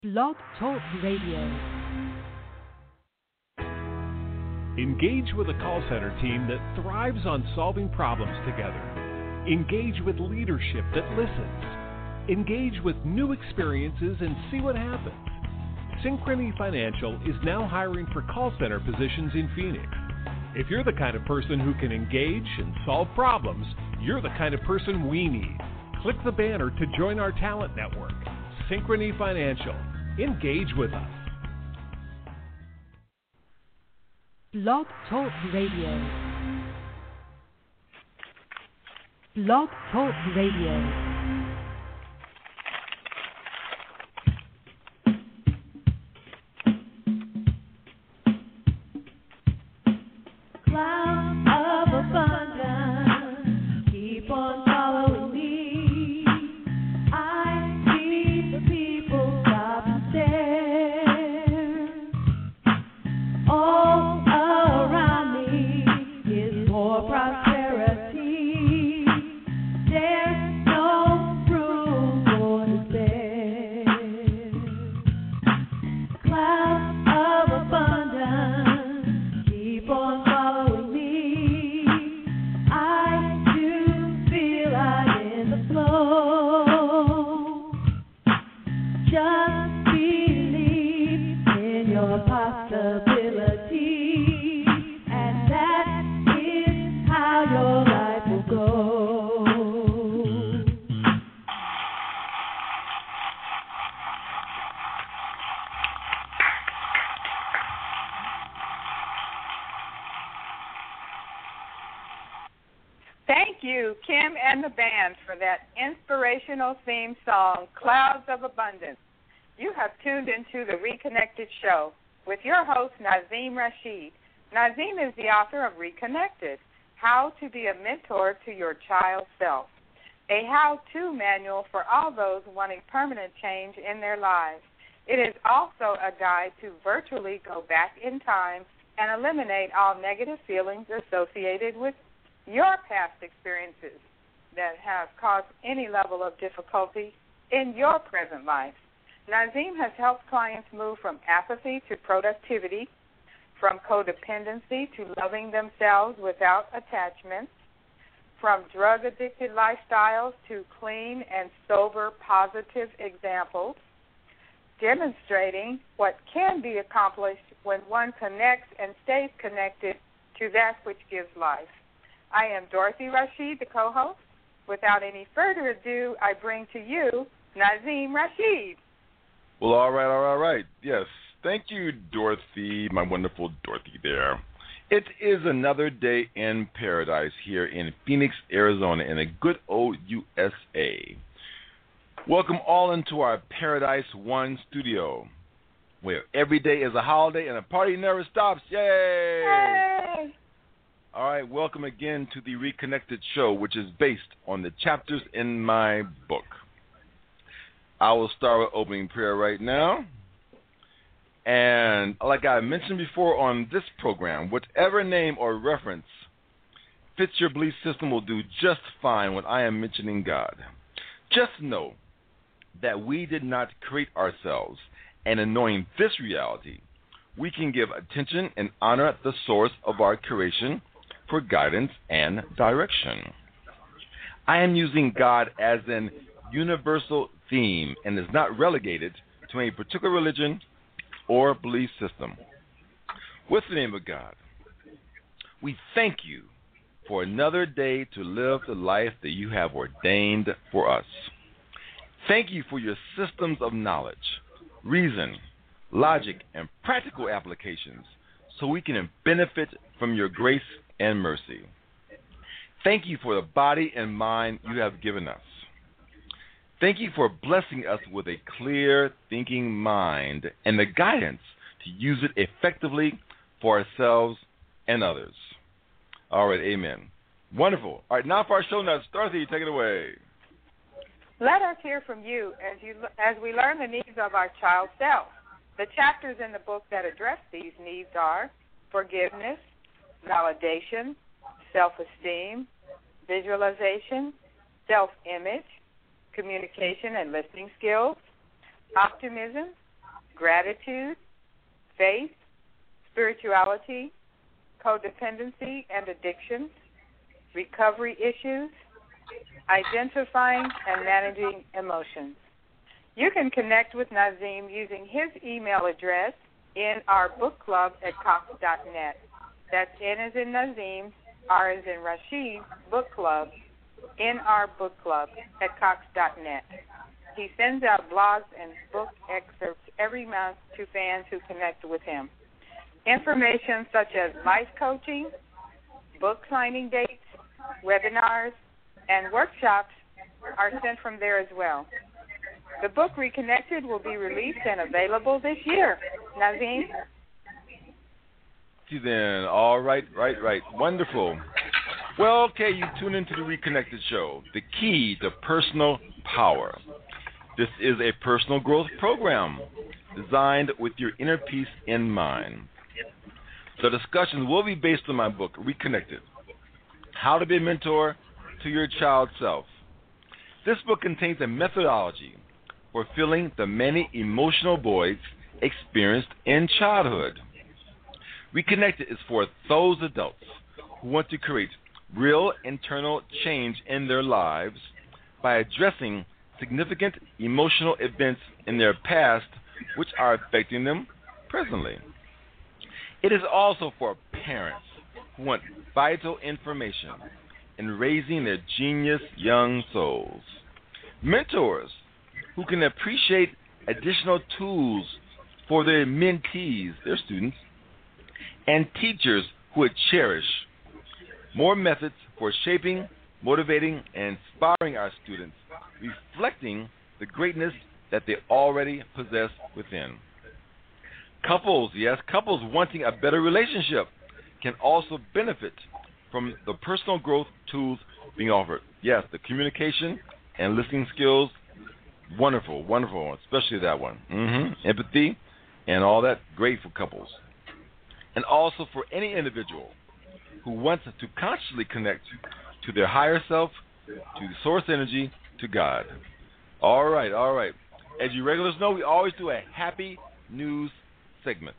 Blog Talk Radio. Engage with a call center team that thrives on solving problems together. Engage with leadership that listens. Engage with new experiences and see what happens. Synchrony Financial is now hiring for call center positions in Phoenix. If you're the kind of person who can engage and solve problems, you're the kind of person we need. Click the banner to join our talent network. Synchrony Financial. Engage with us. Blog Talk Radio. Blog Talk Radio. Inspirational theme song, Clouds of Abundance. You have tuned into the Reconnected Show with your host, Nazeem Rashid. Nazeem is the author of Reconnected, How to Be a Mentor to Your Child Self, a how-to manual for all those wanting permanent change in their lives. It is also a guide to virtually go back in time and eliminate all negative feelings associated with your past experiences that have caused any level of difficulty in your present life. Nazeem has helped clients move from apathy to productivity, from codependency to loving themselves without attachments, from drug-addicted lifestyles to clean and sober positive examples, demonstrating what can be accomplished when one connects and stays connected to that which gives life. I am Dorothy Rashid, the co-host. Without any further ado, I bring to you Nazeem Rashid. Well, all right. Yes, thank you, Dorothy, my wonderful Dorothy there. It is another day in paradise here in Phoenix, Arizona, in a good old USA. Welcome all into our Paradise One studio, where every day is a holiday and a party never stops. Yay! Yay! All right, welcome again to the Reconnected Show, which is based on the chapters in my book. I will start with opening prayer right now. And like I mentioned before on this program, whatever name or reference fits your belief system will do just fine when I am mentioning God. Just know that we did not create ourselves, and in knowing this reality, we can give attention and honor at the source of our creation for guidance and direction. I am using God as an universal theme and is not relegated to a particular religion or belief system. With the name of God, we thank you for another day to live the life that you have ordained for us. Thank you for your systems of knowledge, reason, logic, and practical applications so we can benefit from your grace and mercy. Thank you for the body and mind you have given us. Thank you for blessing us with a clear thinking mind and the guidance to use it effectively for ourselves and others. All right, amen. Wonderful. All right, now for our show notes. Dorothy, take it away. Let us hear from you as we learn the needs of our child self. The chapters in the book that address these needs are forgiveness, validation, self-esteem, visualization, self-image, communication and listening skills, optimism, gratitude, faith, spirituality, codependency and addictions, recovery issues, identifying and managing emotions. You can connect with Nazim using his email address in our book club at Cox.net. That's N as in Nazim, R as in Rashid, book club, in our book club at Cox.net. He sends out blogs and book excerpts every month to fans who connect with him. Information such as life coaching, book signing dates, webinars, and workshops are sent from there as well. The book Reconnected will be released and available this year. Nazim? See then. All right. Wonderful. Well, okay, you tune into the Reconnected Show, the key to personal power. This is a personal growth program designed with your inner peace in mind. The discussions will be based on my book, Reconnected, How to Be a Mentor to Your Child Self. This book contains a methodology for filling the many emotional voids experienced in childhood. Reconnected is for those adults who want to create real internal change in their lives by addressing significant emotional events in their past which are affecting them presently. It is also for parents who want vital information in raising their genius young souls, mentors who can appreciate additional tools for their mentees, their students, and teachers who would cherish more methods for shaping, motivating, and inspiring our students, reflecting the greatness that they already possess within. Couples wanting a better relationship can also benefit from the personal growth tools being offered. Yes, the communication and listening skills, wonderful, especially that one. Empathy and all that, great for couples. And also for any individual who wants to consciously connect to their higher self, to the source energy, to God. All right. As you regulars know, we always do a happy news segment.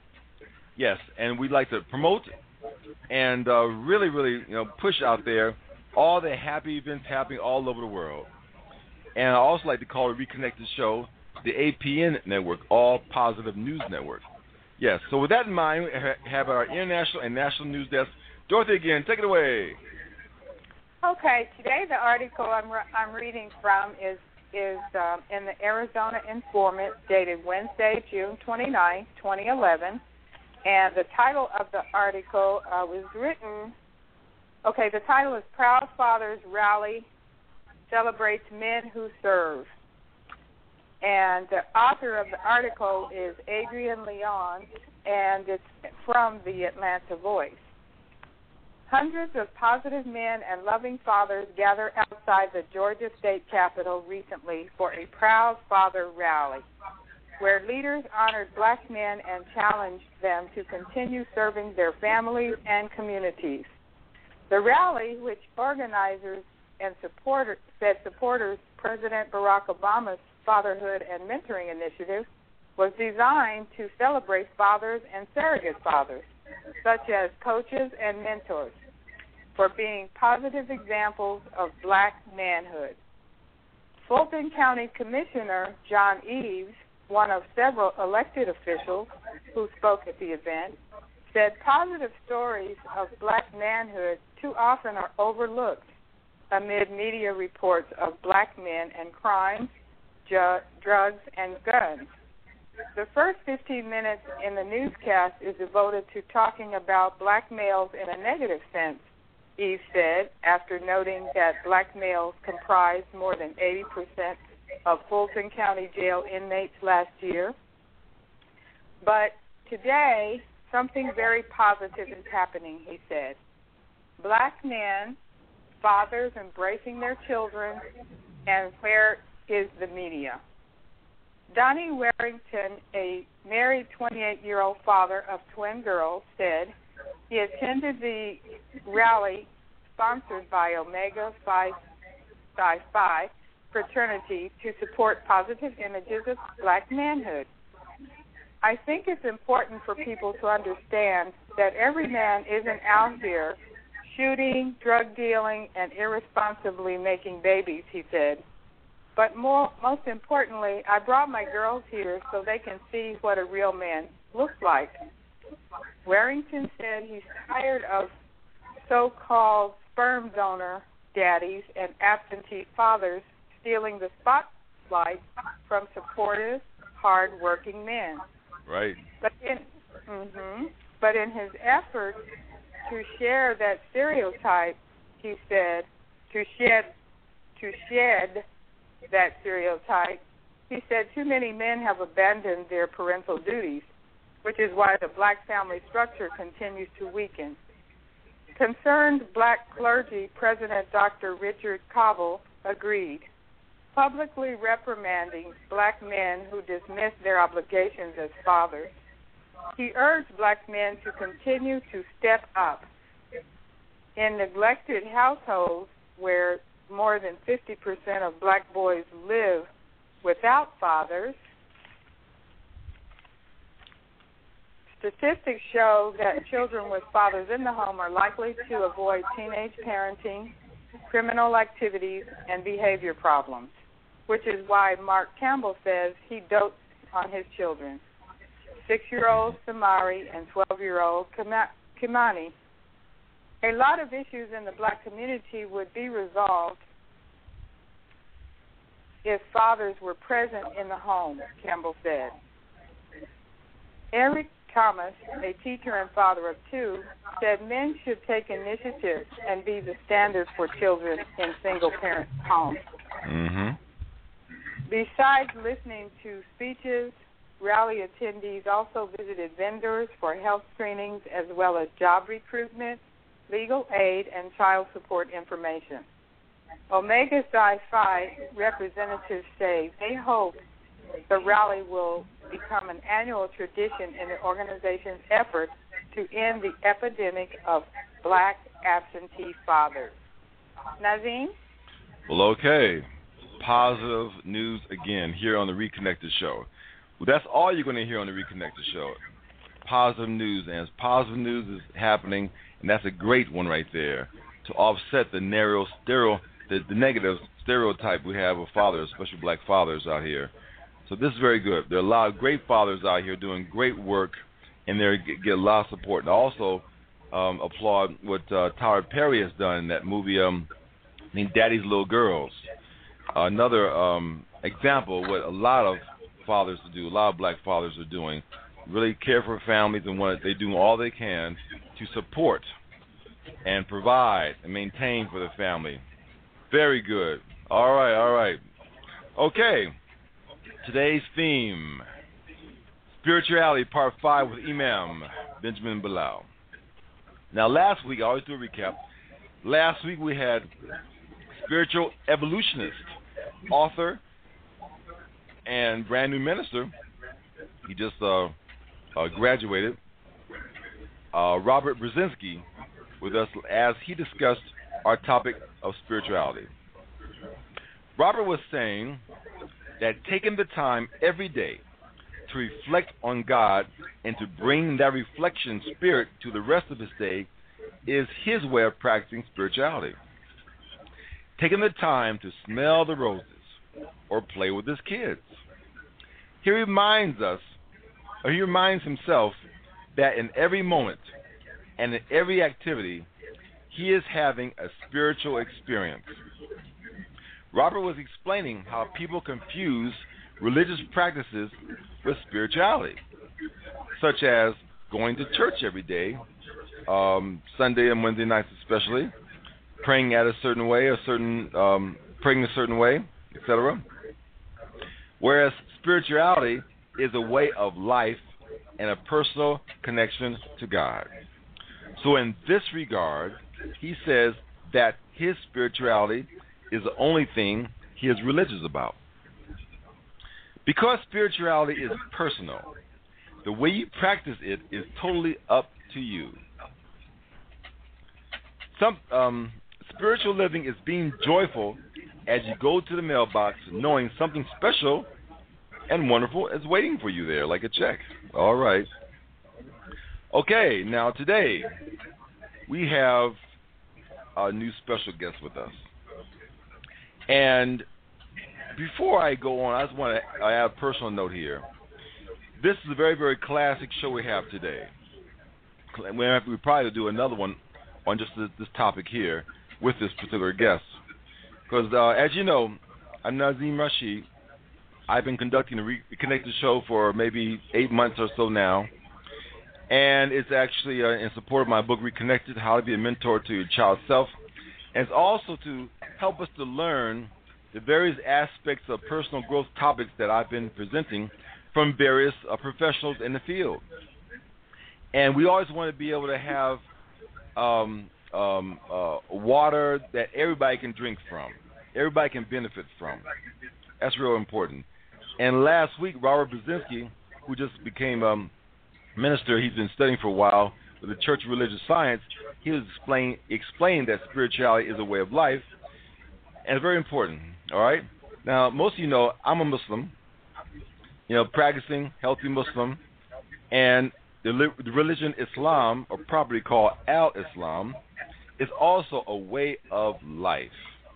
Yes, and we'd like to promote and really, push out there all the happy events happening all over the world. And I also like to call the Reconnected Show the APN Network, All Positive News Network. Yes, so with that in mind, we have our international and national news desk. Dorothy again, take it away. Okay, today the article I'm reading from is in the Arizona Informant, dated Wednesday, June 29, 2011. And the title of the article was written, the title is Proud Fathers Rally Celebrates Men Who Serve. And the author of the article is Adrian Leon, and it's from the Atlanta Voice. Hundreds of positive men and loving fathers gathered outside the Georgia State Capitol recently for a Proud Father rally, where leaders honored black men and challenged them to continue serving their families and communities. The rally, which organizers and supporters President Barack Obama's Fatherhood and Mentoring Initiative, was designed to celebrate fathers and surrogate fathers, such as coaches and mentors, for being positive examples of black manhood. Fulton County Commissioner John Eves, one of several elected officials who spoke at the event, said positive stories of black manhood too often are overlooked amid media reports of black men and crimes, drugs, and guns. The first 15 minutes in the newscast is devoted to talking about black males in a negative sense, Eve said, after noting that black males comprised more than 80% of Fulton County jail inmates last year. But today, something very positive is happening, he said. Black men, fathers embracing their children, and where is the media? Donnie Warrington, a married 28-year-old father of twin girls, said he attended the rally sponsored by Omega Phi fraternity to support positive images of black manhood. I think it's important for people to understand that every man isn't out here shooting, drug dealing, and irresponsibly making babies, he said. But most importantly, I brought my girls here so they can see what a real man looks like. Warrington said he's tired of so-called sperm donor daddies and absentee fathers stealing the spotlight from supportive, hard-working men. Right. But in his effort to share that stereotype, he said, to shed that stereotype, he said too many men have abandoned their parental duties, which is why the black family structure continues to weaken. Concerned black clergy President Dr. Richard Cobble agreed, publicly reprimanding black men who dismiss their obligations as fathers. He urged black men to continue to step up. In neglected households where more than 50% of black boys live without fathers, statistics show that children with fathers in the home are likely to avoid teenage parenting, criminal activities, and behavior problems, which is why Mark Campbell says he dotes on his children, 6-year-old Samari and 12-year-old Kimani. A lot of issues in the black community would be resolved if fathers were present in the home, Campbell said. Eric Thomas, a teacher and father of 2, said men should take initiative and be the standard for children in single-parent homes. Mm-hmm. Besides listening to speeches, rally attendees also visited vendors for health screenings as well as job recruitment, legal aid, and child support information. Omega Psi Phi representatives say they hope the rally will become an annual tradition in the organization's effort to end the epidemic of black absentee fathers. Nazim? Well, okay. Positive news again here on the Reconnected Show. Well, that's all you're going to hear on the Reconnected Show. Positive news, and positive news is happening, and that's a great one right there to offset the negative stereotype we have of fathers, especially black fathers out here. So this is very good. There are a lot of great fathers out here doing great work, and they get a lot of support. And I also applaud what Tyler Perry has done in that movie, Daddy's Little Girls. Another example of what a lot of fathers do, a lot of black fathers are doing, really care for families and what they do all they can to support and provide and maintain for the family. Very good. All right. Okay. Today's theme, Spirituality, Part 5 with Imam Benjamin Bilal. Now, last week, I always do a recap. Last week we had spiritual evolutionist, author, and brand new minister. He just graduated. Robert Brzezinski with us as he discussed our topic of spirituality. Robert was saying that taking the time every day to reflect on God and to bring that reflection spirit to the rest of his day is his way of practicing spirituality. Taking the time to smell the roses or play with his kids. He reminds himself that in every moment and in every activity, he is having a spiritual experience. Robert was explaining how people confuse religious practices with spirituality, such as going to church every day, Sunday and Wednesday nights especially, praying at a certain way, praying a certain way, etc. Whereas spirituality is a way of life and a personal connection to God. So in this regard, he says that his spirituality is the only thing he is religious about. Because spirituality is personal, the way you practice it is totally up to you. Spiritual living is being joyful as you go to the mailbox knowing something special and wonderful is waiting for you there, like a check. All right. Okay, now today we have a new special guest with us. And before I go on, I just want to add a personal note here. This is a very, very classic show we have today. We probably do another one on just this topic here with this particular guest. Because, as you know, I'm Nazim Rashid. I've been conducting the Reconnected show for maybe 8 months or so now. And it's actually in support of my book, Reconnected, How to Be a Mentor to Your Child Self. And it's also to help us to learn the various aspects of personal growth topics that I've been presenting from various professionals in the field. And we always want to be able to have water that everybody can drink from, everybody can benefit from. That's real important. And last week, Robert Brzezinski, who just became a minister, he's been studying for a while with the Church of Religious Science, he was explaining that spirituality is a way of life, and it's very important, all right? Now, most of you know I'm a Muslim, practicing healthy Muslim, and the religion Islam, or properly called Al-Islam, is also a way of life,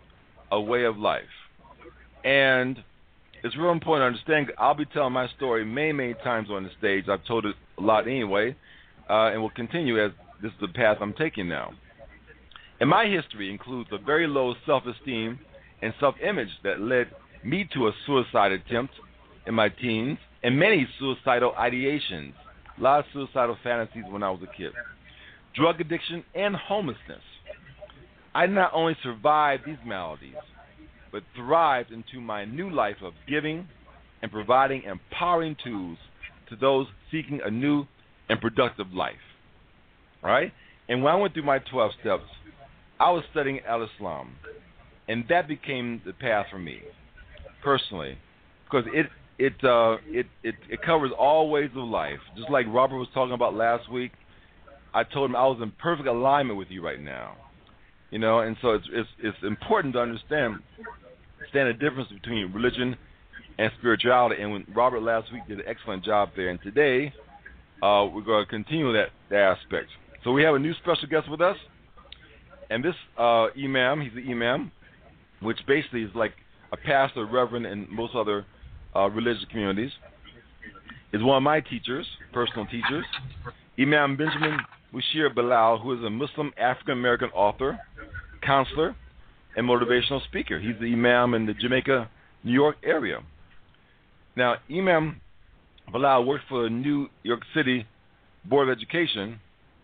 And it's real important to understand. I'll be telling my story many times on the stage. I've told it a lot anyway, and will continue as this is the path I'm taking now. And my history includes a very low self-esteem and self-image that led me to a suicide attempt in my teens and many suicidal ideations, a lot of suicidal fantasies when I was a kid, drug addiction, and homelessness. I not only survived these maladies, but thrived into my new life of giving and providing empowering tools to those seeking a new and productive life. All right? And when I went through my 12 steps, I was studying Al-Islam, and that became the path for me, personally, because it covers all ways of life. Just like Robert was talking about last week, I told him I was in perfect alignment with you right now, and so it's important to understand the difference between religion and spirituality. And when Robert last week did an excellent job there, and today we're going to continue that aspect. So we have a new special guest with us, and this imam, he's the imam, which basically is like a pastor, reverend in most other religious communities, is one of my teachers, personal teachers, Imam Benjamin Mushir Bilal, who is a Muslim African-American author, counselor, and motivational speaker. He's the imam in the Jamaica, New York area. Now, Imam Bilal worked for the New York City Board of Education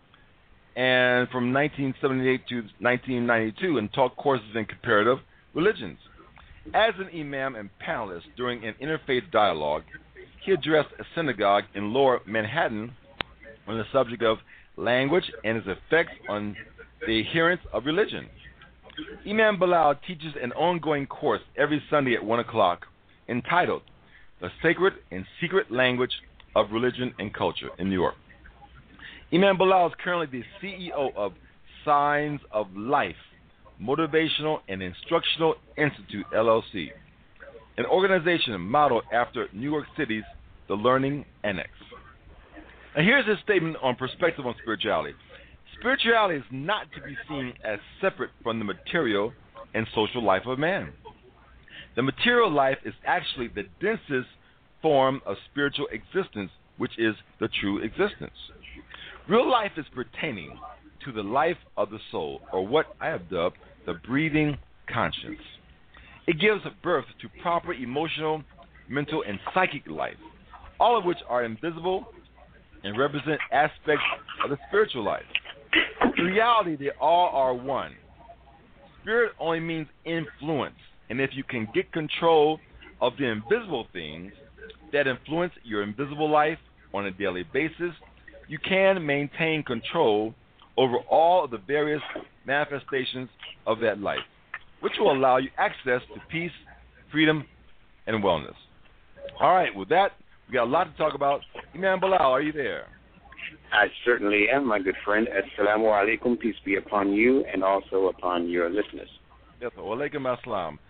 and from 1978 to 1992 and taught courses in comparative religions. As an imam and panelist during an interfaith dialogue, he addressed a synagogue in Lower Manhattan on the subject of language and its effects on the adherence of religion. Imam Bilal teaches an ongoing course every Sunday at 1 o'clock entitled The Sacred and Secret Language of Religion and Culture in New York. Imam Bilal is currently the CEO of Signs of Life, Motivational and Instructional Institute, LLC, an organization modeled after New York City's The Learning Annex. And here's his statement on perspective on spirituality. Spirituality is not to be seen as separate from the material and social life of man. The material life is actually the densest form of spiritual existence, which is the true existence. Real life is pertaining to the life of the soul, or what I have dubbed the breathing conscience. It gives birth to proper emotional, mental, and psychic life, all of which are invisible and represent aspects of the spiritual life. In reality, they all are one. Spirit only means influence, and if you can get control of the invisible things that influence your invisible life on a daily basis, you can maintain control over all of the various manifestations of that life, which will allow you access to peace, freedom, and wellness. All right, with that, we got a lot to talk about. Imam Bilal, are you there? I certainly am, my good friend. Assalamu alaikum, peace be upon you and also upon your listeners. Yes, sir. Wa alaikum assalam.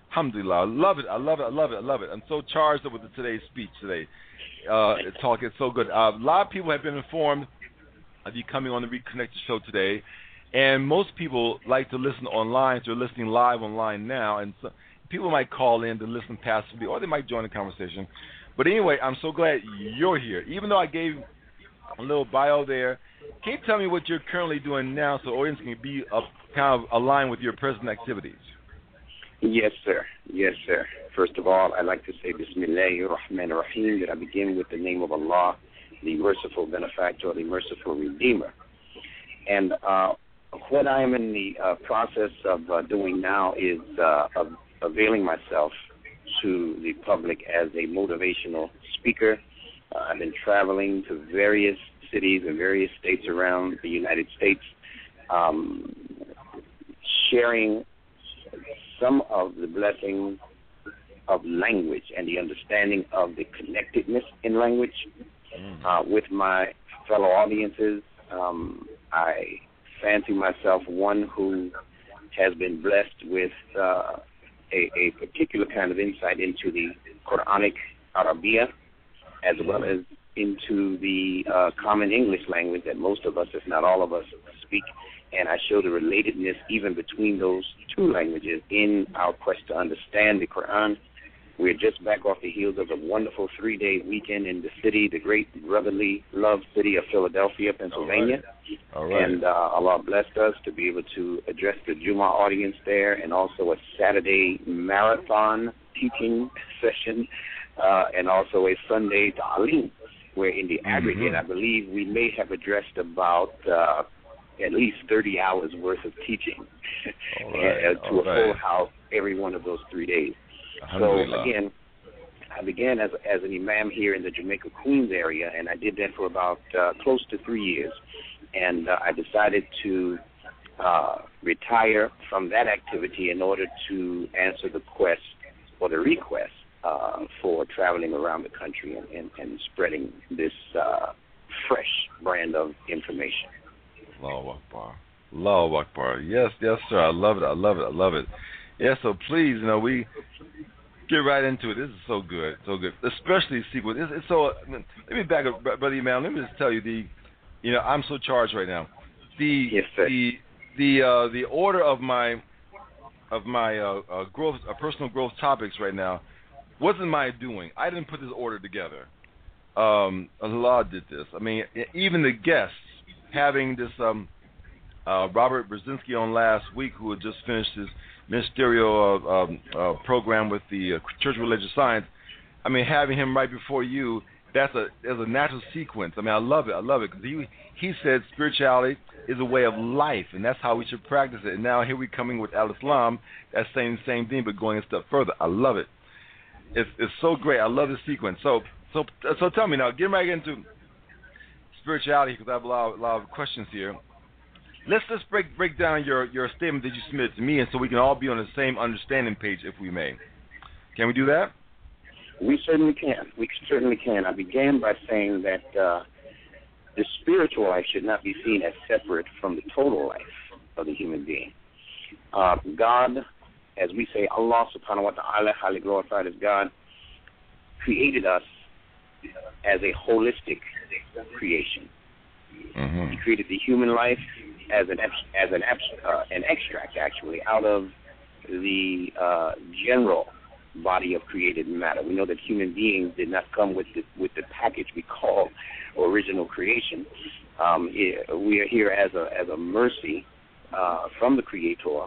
Alhamdulillah. I love it. I love it. I love it. I love it. I'm so charged up with today's speech today. Talk is so good. A lot of people have been informed of you coming on the Reconnected show today, and most people like to listen online, so they're listening live online now, and so people might call in to listen passively, or they might join the conversation. But anyway, I'm so glad you're here. Even though I gave a little bio there, can you tell me what you're currently doing now so the audience can be kind of aligned with your present activities? Yes, sir. Yes, sir. First of all, I'd like to say Bismillahir Rahmanir Rahim, that I begin with the name of Allah, the merciful benefactor, the merciful redeemer. And what I am in the process of doing now is availing myself to the public as a motivational speaker. I've been traveling to various cities and various states around the United States, sharing some of the blessings of language and the understanding of the connectedness in language with my fellow audiences. I fancy myself one who has been blessed with a particular kind of insight into the Quranic Arabiya, as well as into the common English language that most of us, if not all of us, speak. And I show the relatedness even between those two languages in our quest to understand the Quran. We're just back off the heels of a wonderful 3-day weekend in the city, the great brotherly love city of Philadelphia, Pennsylvania. All right. And Allah blessed us to be able to address the Juma audience there, and also a Saturday marathon teaching session, and also a Sunday ta'aleem, where in the aggregate, I believe we may have addressed about at least 30 hours worth of teaching to a full house every one of those 3 days. So again, I began as an imam here in the Jamaica Queens area, and I did that for about close to 3 years. And I decided to retire from that activity in order to answer the quest or the request for traveling around the country and spreading this fresh brand of information. Allahu Akbar. Allahu Akbar. Yes, yes, sir. I love it. I love it. I love it. Yeah, so please, we get right into it. This is so good, so good. Especially sequence. It's so. Let me back up, Brother Imam. Let me just tell you I'm so charged right now. Yes, sir. The order of my growth, personal growth topics right now, wasn't my doing. I didn't put this order together. Allah did this. I mean, even the guests. Having this Robert Brzezinski on last week, who had just finished his ministerial program with the Church of Religious Science. I mean, having him right before you, there's a natural sequence. I mean, I love it. I love it because he said spirituality is a way of life, and that's how we should practice it. And now here we're coming with Al-Islam, that same thing, but going a step further. I love it. It's so great. I love this sequence. So tell me now, getting right into spirituality, because I have a lot of questions here. Let's break down your statement that you submitted to me, and so we can all be on the same understanding page, if we may. Can we do that? We certainly can. We certainly can. I began by saying that the spiritual life should not be seen as separate from the total life of the human being. God, as we say, Allah subhanahu wa ta'ala, highly glorified as God, created us as a holistic creation. He created the human life as an extract, actually, out of the general body of created matter. We know that human beings did not come with the package we call original creation. We are here as a mercy from the Creator,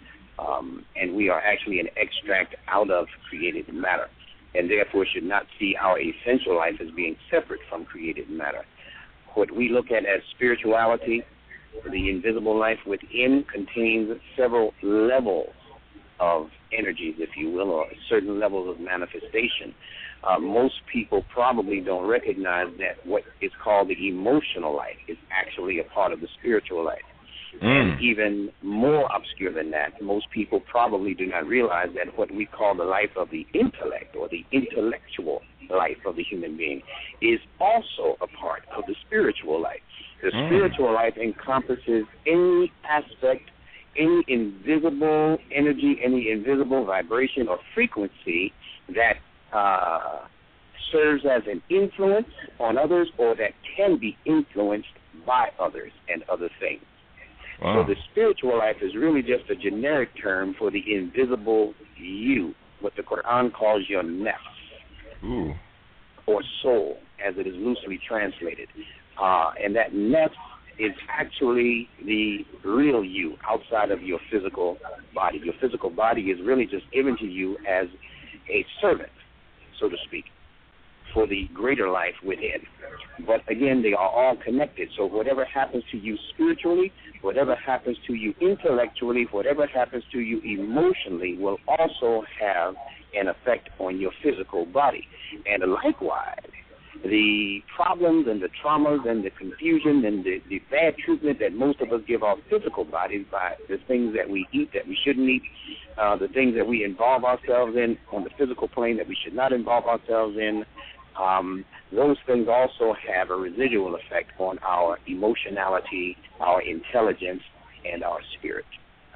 and we are actually an extract out of created matter, and therefore should not see our essential life as being separate from created matter. What we look at as spirituality, the invisible life within, contains several levels of energies, if you will, or certain levels of manifestation. Most people probably don't recognize that what is called the emotional life is actually a part of the spiritual life. And even more obscure than that, most people probably do not realize that what we call the life of the intellect, or the intellectual life of the human being, is also a part of the spiritual life. The spiritual life encompasses any aspect, any invisible energy, any invisible vibration or frequency that serves as an influence on others or that can be influenced by others and other things. Wow. So the spiritual life is really just a generic term for the invisible you, what the Quran calls your nafs. Ooh. Or soul, as it is loosely translated. And that nafs is actually the real you outside of your physical body. Your physical body is really just given to you as a servant, so to speak, for the greater life within. But again, they are all connected. So whatever happens to you spiritually, whatever happens to you intellectually, whatever happens to you emotionally will also have an effect on your physical body. And likewise, the problems and the traumas and the confusion and the bad treatment that most of us give our physical bodies by the things that we eat that we shouldn't eat, the things that we involve ourselves in on the physical plane that we should not involve ourselves in, those things also have a residual effect on our emotionality, our intelligence, and our spirit.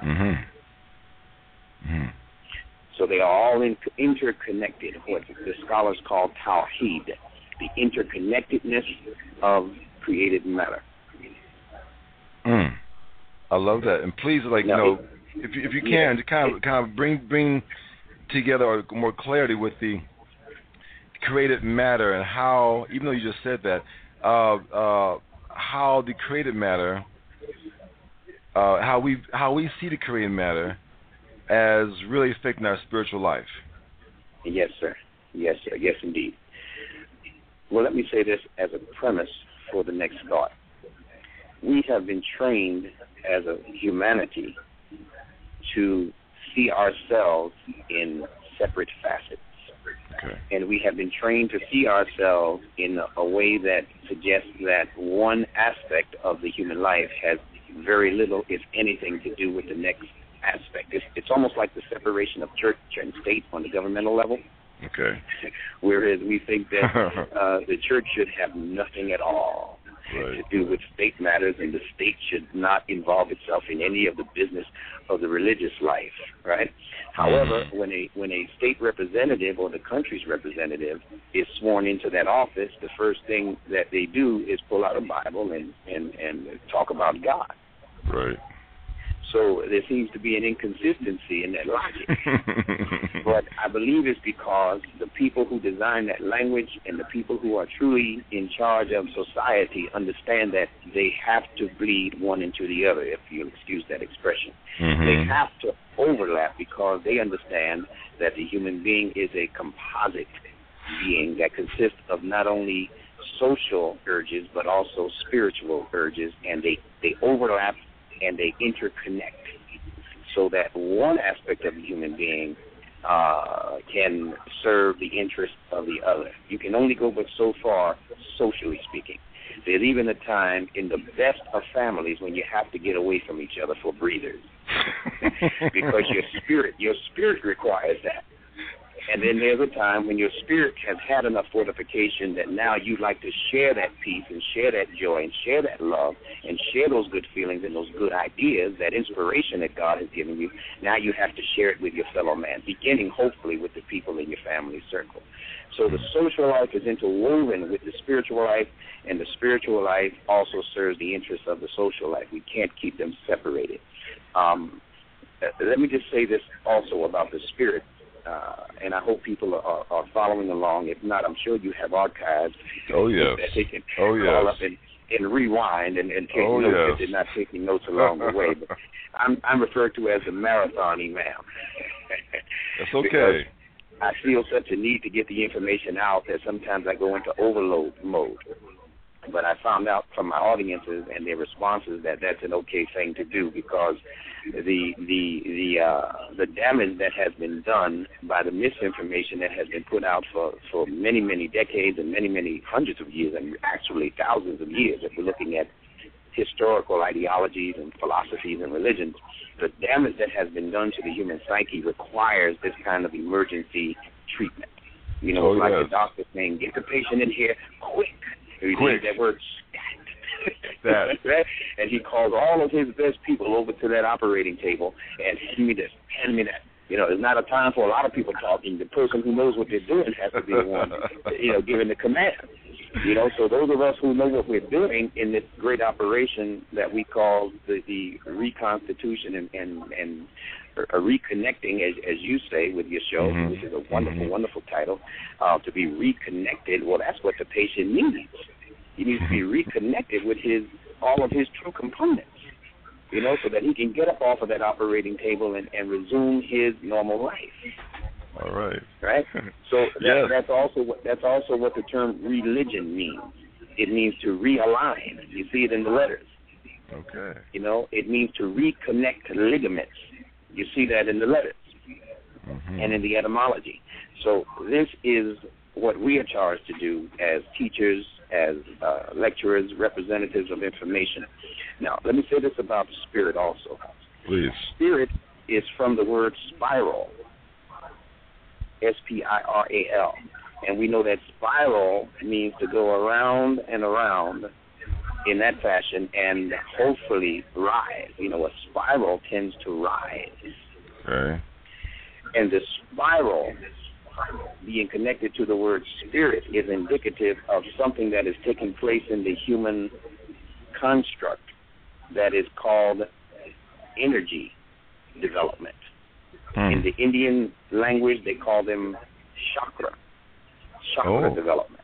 Mm-hmm. Mm-hmm. So they are all interconnected, what the scholars call tawheed, the interconnectedness of created matter. I love that. And please, if you can, to kind of bring together more clarity with the created matter and how, even though you just said that, how the created matter, how we see the created matter as really affecting our spiritual life. Yes, sir. Yes, sir. Yes, indeed. Well, let me say this as a premise for the next thought. We have been trained as a humanity to see ourselves in separate facets. Okay. And we have been trained to see ourselves in a way that suggests that one aspect of the human life has very little, if anything, to do with the next aspect. It's almost like the separation of church and state on the governmental level. Okay. Whereas we think that the church should have nothing at all to do with state matters, and the state should not involve itself in any of the business of the religious life, right? However, when a state representative or the country's representative is sworn into that office, the first thing that they do is pull out a Bible and talk about God. Right. So there seems to be an inconsistency in that logic. But I believe it's because the people who design that language and the people who are truly in charge of society understand that they have to bleed one into the other, if you'll excuse that expression. Mm-hmm. They have to overlap because they understand that the human being is a composite being that consists of not only social urges but also spiritual urges, and they overlap and they interconnect so that one aspect of the human being can serve the interests of the other. You can only go but so far, socially speaking. There's even a time in the best of families when you have to get away from each other for breathers because your spirit requires that. And then there's a time when your spirit has had enough fortification that now you'd like to share that peace and share that joy and share that love and share those good feelings and those good ideas, that inspiration that God has given you. Now you have to share it with your fellow man, beginning hopefully with the people in your family circle. So the social life is interwoven with the spiritual life, and the spiritual life also serves the interests of the social life. We can't keep them separated. Let me just say this also about the spirit. And I hope people are following along. If not, I'm sure you have archives that they can call up and rewind and take notes if they're not taking notes along the way. But I'm referred to as a marathon imam. That's okay. I feel such a need to get the information out that sometimes I go into overload mode. But I found out from my audiences and their responses that that's an okay thing to do, because the damage that has been done by the misinformation that has been put out for many, many decades and many, many hundreds of years, and actually thousands of years, if we're looking at historical ideologies and philosophies and religions, the damage that has been done to the human psyche requires this kind of emergency treatment. You know, the doctor saying, get the patient in here quick. Quick. That word, stat. that. Right? And he calls all of his best people over to that operating table and hand me this, hand me that. It's not a time for a lot of people talking. The person who knows what they're doing has to be the one, giving the command. So those of us who know what we're doing in this great operation that we call the reconstitution and reconnecting, as you say with your show, which is a wonderful, wonderful title, to be reconnected. Well, that's what the patient needs. He needs to be reconnected with all of his true components, so that he can get up off of that operating table and resume his normal life. All right. Right? So that's also what the term religion means. It means to realign. You see it in the letters. Okay. It means to reconnect ligaments. You see that in the letters and in the etymology. So this is what we are charged to do as teachers, as lecturers, representatives of information. Now, let me say this about the spirit also. Please. Spirit is from the word spiral, S-P-I-R-A-L. And we know that spiral means to go around and around in that fashion and hopefully rise. A spiral tends to rise. Okay. And the spiral, being connected to the word spirit, is indicative of something that is taking place in the human construct that is called energy development. In the Indian language, they call them chakra development.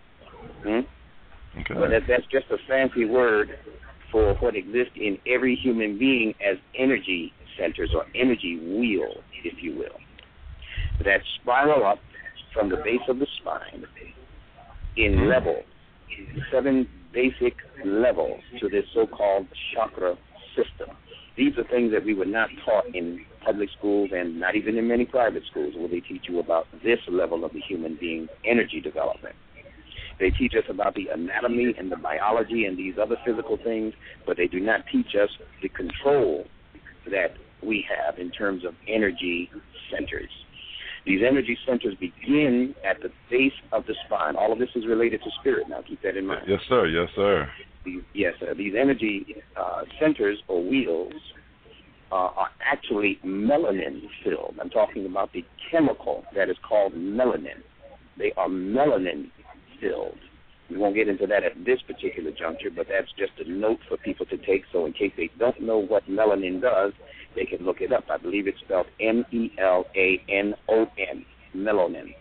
Okay. But that's just a fancy word for what exists in every human being as energy centers or energy wheels, if you will, that spiral up from the base of the spine in levels, 7 basic levels to this so-called chakra system. These are things that we were not taught in public schools and not even in many private schools where they teach you about this level of the human being's energy development. They teach us about the anatomy and the biology and these other physical things, but they do not teach us the control that we have in terms of energy centers. These energy centers begin at the base of the spine. All of this is related to spirit. Now, keep that in mind. Yes, sir. Yes, sir. These energy centers or wheels are actually melanin-filled. I'm talking about the chemical that is called melanin. They are melanin-filled. We won't get into that at this particular juncture, but that's just a note for people to take, so in case they don't know what melanin does, they can look it up. I believe it's spelled M-E-L-A-N-O-N, melanin.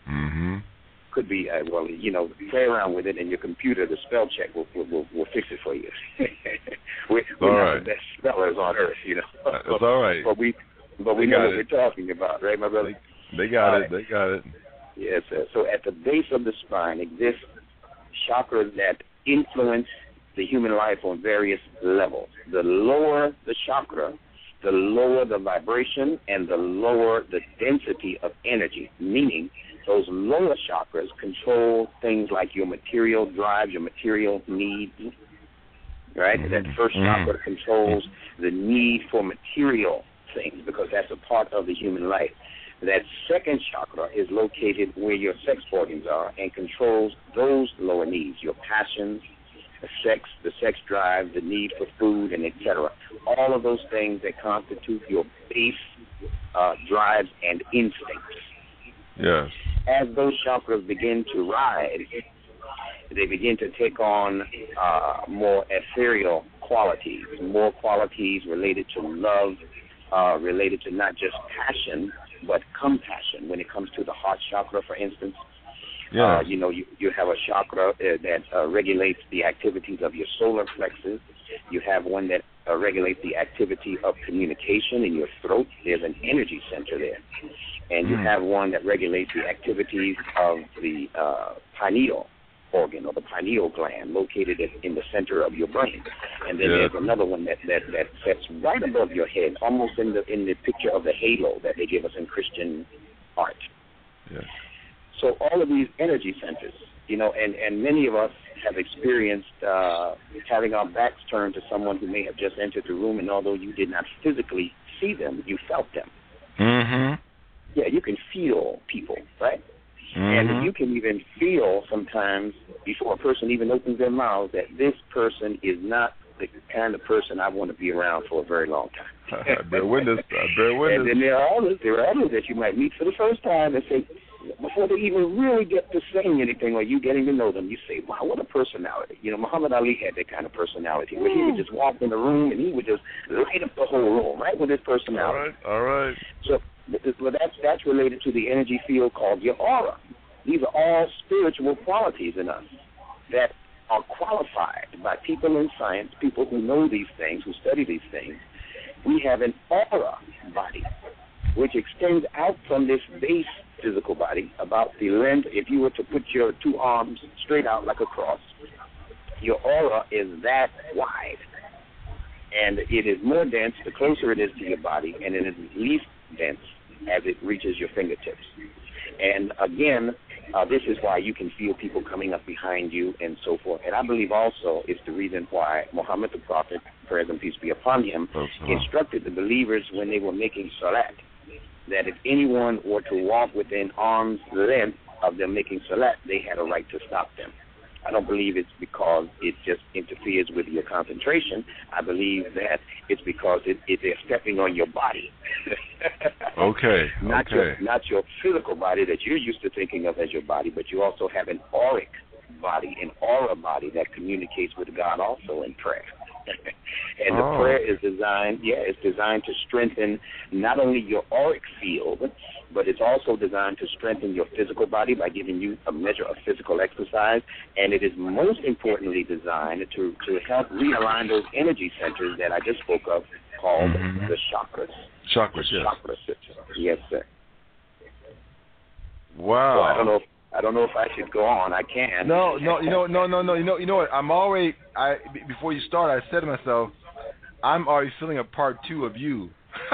Could be, play around with it, and your computer, the spell check, will fix it for you. we're not the best spellers on earth, It's all right. But we know what we're talking about, right, my brother? They got it. They got it. Yes, sir. So at the base of the spine exist chakras that influence the human life on various levels. The lower the chakra, the lower the vibration and the lower the density of energy, meaning those lower chakras control things like your material drives, your material needs, right? That first chakra controls the need for material things because that's a part of the human life. That second chakra is located where your sex organs are and controls those lower needs, your passions, the sex drive, the need for food, and etc. All of those things that constitute your base drives and instincts. Yes. As those chakras begin to rise, they begin to take on more ethereal qualities, more qualities related to love, related to not just passion, but compassion. When it comes to the heart chakra, for instance, you have a chakra that regulates the activities of your solar plexus. You have one that regulates the activity of communication in your throat. There's an energy center there. And you have one that regulates the activities of the pineal organ or the pineal gland located in the center of your brain. And then there's another one that sits right above your head, almost in the picture of the halo that they give us in Christian art. Yeah. So all of these energy centers, and many of us have experienced having our backs turned to someone who may have just entered the room, and although you did not physically see them, you felt them. Yeah, you can feel people, right? And you can even feel sometimes before a person even opens their mouth that this person is not the kind of person I want to be around for a very long time. Bear witness. And then there are others that you might meet for the first time and say, before they even really get to saying anything or you getting to know them, you say, wow, what a personality. You know, Muhammad Ali had that kind of personality where he would just walk in the room and he would just light up the whole room, right, with his personality. All right. So that's related to the energy field called your aura. These are all spiritual qualities in us that are qualified by people in science, people who know these things, who study these things. We have an aura body, which extends out from this base physical body about the length. If you were to put your two arms straight out like a cross, your aura is that wide. And it is more dense the closer it is to your body, and it is least dense as it reaches your fingertips. And again, this is why you can feel people coming up behind you and so forth. And I believe also it's the reason why Muhammad the Prophet, praise and peace be upon him, instructed the believers when they were making salat, that if anyone were to walk within arm's length of them making salat, they had a right to stop them. I don't believe it's because it just interferes with your concentration. I believe that it's because they're stepping on your body. Okay. Not your physical body that you're used to thinking of as your body, but you also have an auric body, an aura body that communicates with God also in prayer. And the prayer is designed to strengthen not only your auric field, but it's also designed to strengthen your physical body by giving you a measure of physical exercise. And it is most importantly designed to help realign those energy centers that I just spoke of, called the chakras. Chakras, yes. Chakra system. Yes, sir. Wow. So I don't know if I should go on. I can. No. You know what? I'm already. Before you start, I said to myself, I'm already feeling a part two of you.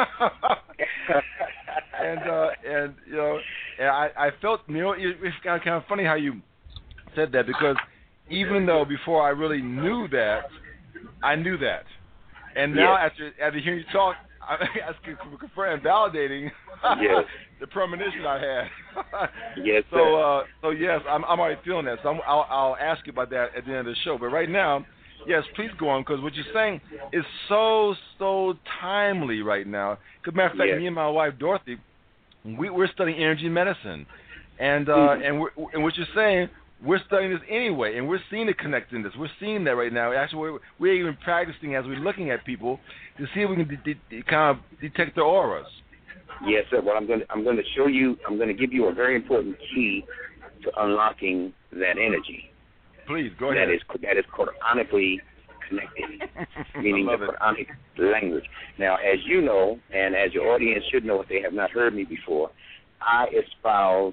and you know, and I felt, you know, it's kind of funny how you said that, because even though before I really knew that, I knew that, and now after hearing you talk, I can confirm and validating the premonition I had. Yes. So yes, I'm already feeling that. So I'll ask you about that at the end of the show. But right now, yes, please go on, because what you're saying is so timely right now. Because matter of fact, me and my wife Dorothy, we're studying energy medicine, and what you're saying, we're studying this anyway, and we're seeing the connecting this. We're seeing that right now. Actually, we're even practicing as we're looking at people to see if we can kind of detect their auras. Yes, sir. Well, I'm going to show you. I'm going to give you a very important key to unlocking that energy. Please go ahead. That is Quranically connected, meaning the Quranic language. Now, as you know, and as your audience should know if they have not heard me before, I espouse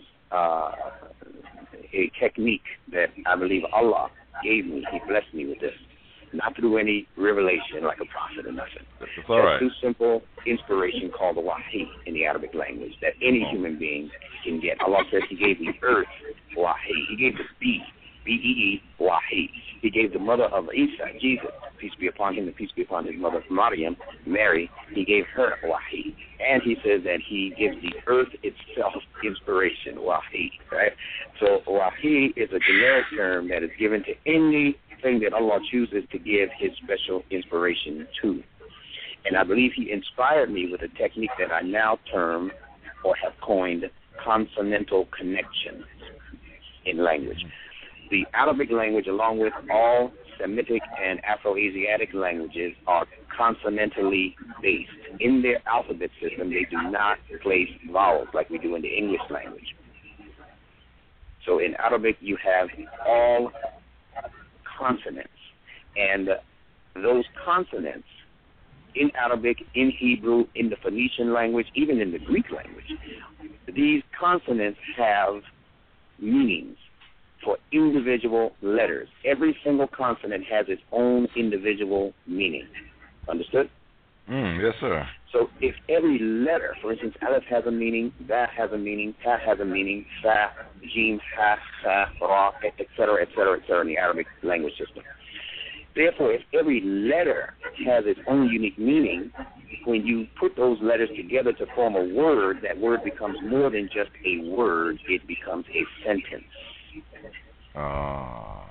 a technique that I believe Allah gave me. He blessed me with this, not through any revelation like a prophet or nothing. That's all right. Through simple inspiration called the wahi in the Arabic language that any human being can get. Allah says He gave the earth wahi. He gave the bee, B-E-E, wahi. He gave the mother of Isa, Jesus, peace be upon him and peace be upon his mother, Maryam, Mary. He gave her wahi. And he says that He gives the earth itself inspiration, wahi, right? So wahi is a generic term that is given to anything that Allah chooses to give His special inspiration to. And I believe He inspired me with a technique that I now term or have coined consonantal connections in language. The Arabic language, along with all Semitic and Afro-Asiatic languages, are consonantally based. In their alphabet system, they do not place vowels like we do in the English language. So in Arabic, you have all consonants. And those consonants in Arabic, in Hebrew, in the Phoenician language, even in the Greek language, these consonants have meanings for individual letters. Every single consonant has its own individual meaning. Understood? Yes, sir. So if every letter, for instance, Aleph has a meaning, Ba has a meaning, Ta has a meaning, Fa, Jim, Ha, Sa, Ra, etc., in the Arabic language system. Therefore, if every letter has its own unique meaning, when you put those letters together to form a word, that word becomes more than just a word. It becomes a sentence.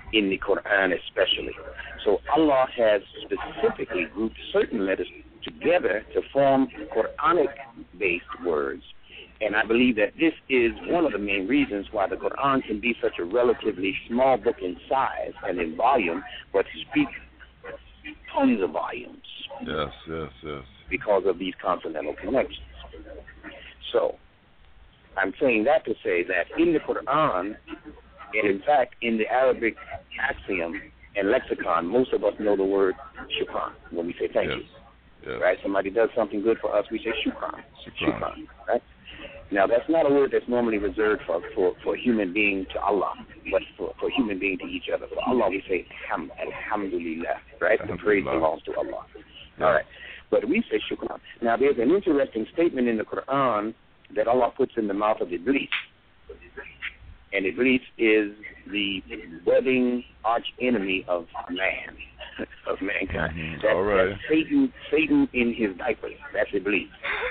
in the Quran especially. So Allah has specifically grouped certain letters together to form Quranic-based words. And I believe that this is one of the main reasons why the Quran can be such a relatively small book in size and in volume, but speak tons of volumes. Yes, yes, yes. Because of these consonantal connections. So, I'm saying that to say that in the Quran, and in fact in the Arabic axiom and lexicon, most of us know the word shukran when we say thank you. Yes. Right? Somebody does something good for us, we say shukran. Shukran. Right? Now, that's not a word that's normally reserved for human being to Allah, but for human being to each other. For Allah, we say alhamdulillah, right? The praise belongs to Allah. Yeah. All right. But we say shukran. Now, there's an interesting statement in the Quran that Allah puts in the mouth of Iblis. And Iblis is the budding arch enemy of man, of mankind. Mm-hmm. That's Satan in his diapers. That's Iblis.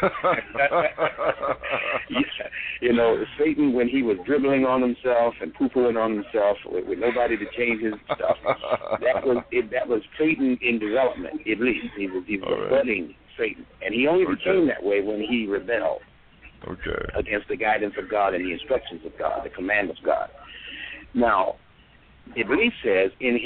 Yeah. You know, Satan, when he was dribbling on himself and poo-pooing on himself with nobody to change his stuff, that was Satan in development, Iblis. He was budding Satan. And he only became that way when he rebelled. Against the guidance of God and the instructions of God, the command of God. Now, Iblis says in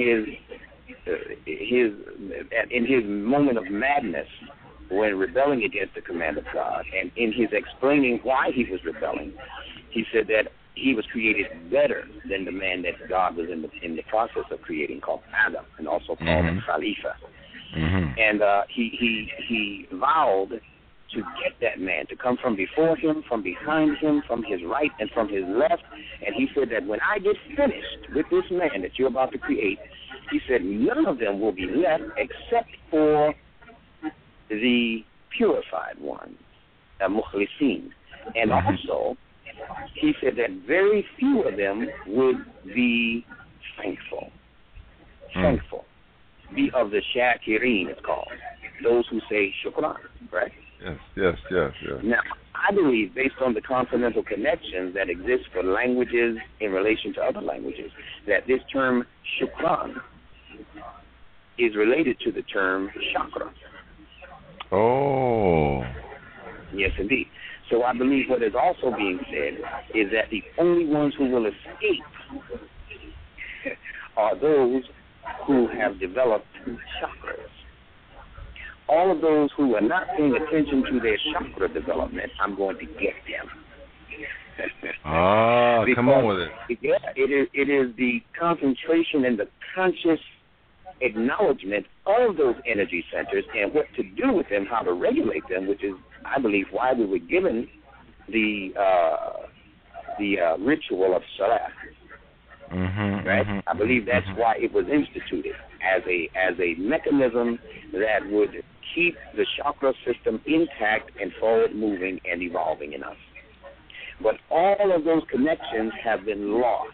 his moment of madness, when rebelling against the command of God, and in his explaining why he was rebelling, he said that he was created better than the man that God was in the process of creating, called Adam, and also called Khalifa. Mm-hmm. And he vowed to get that man to come from before him, from behind him, from his right and from his left. And he said that when I get finished with this man that you're about to create, he said none of them will be left except for the purified ones, mukhlisin. And also, he said that very few of them would be thankful. Thankful. Be of the shakirin, it's called. Those who say shukran, right? Yes. Now, I believe, based on the consonantal connections that exist for languages in relation to other languages, that this term shukran is related to the term chakra. Oh. Yes, indeed. So I believe what is also being said is that the only ones who will escape are those who have developed chakras. All of those who are not paying attention to their chakra development, I'm going to get them. Come on with it. Yeah, it is the concentration and the conscious acknowledgement of those energy centers and what to do with them, how to regulate them, which is, I believe, why we were given the ritual of Salah. Right? I believe that's why it was instituted as a mechanism that would keep the chakra system intact and forward moving and evolving in us. But all of those connections have been lost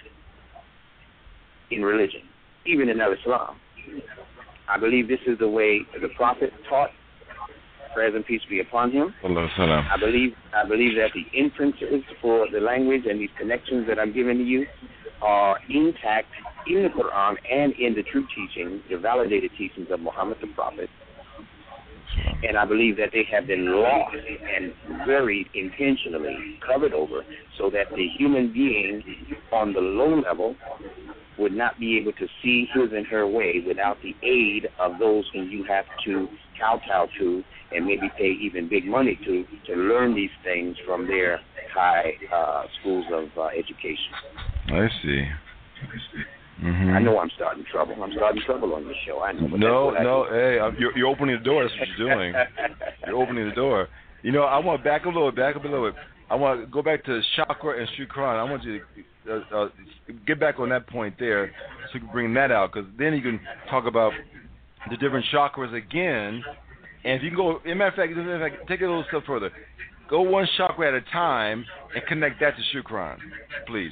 in religion, even in Islam. I believe this is the way the Prophet taught, praise and peace be upon him. I believe that the inferences for the language and these connections that I'm giving to you are intact in the Quran and in the true teachings, the validated teachings of Muhammad the Prophet. And I believe that they have been lost and very intentionally covered over so that the human being on the low level would not be able to see his and her way without the aid of those whom you have to kowtow to and maybe pay even big money to learn these things from their high schools of education. I see. I know I'm starting trouble. I'm starting trouble on this show. I know. No. Hey, you're opening the door. That's what you're doing. You're opening the door. You know, I want to back up a little bit. I want to go back to chakra and shukran. I want you to get back on that point there so you can bring that out, because then you can talk about the different chakras again. And if you can go, as a matter of fact, take it a little step further. Go one chakra at a time and connect that to shukran, please.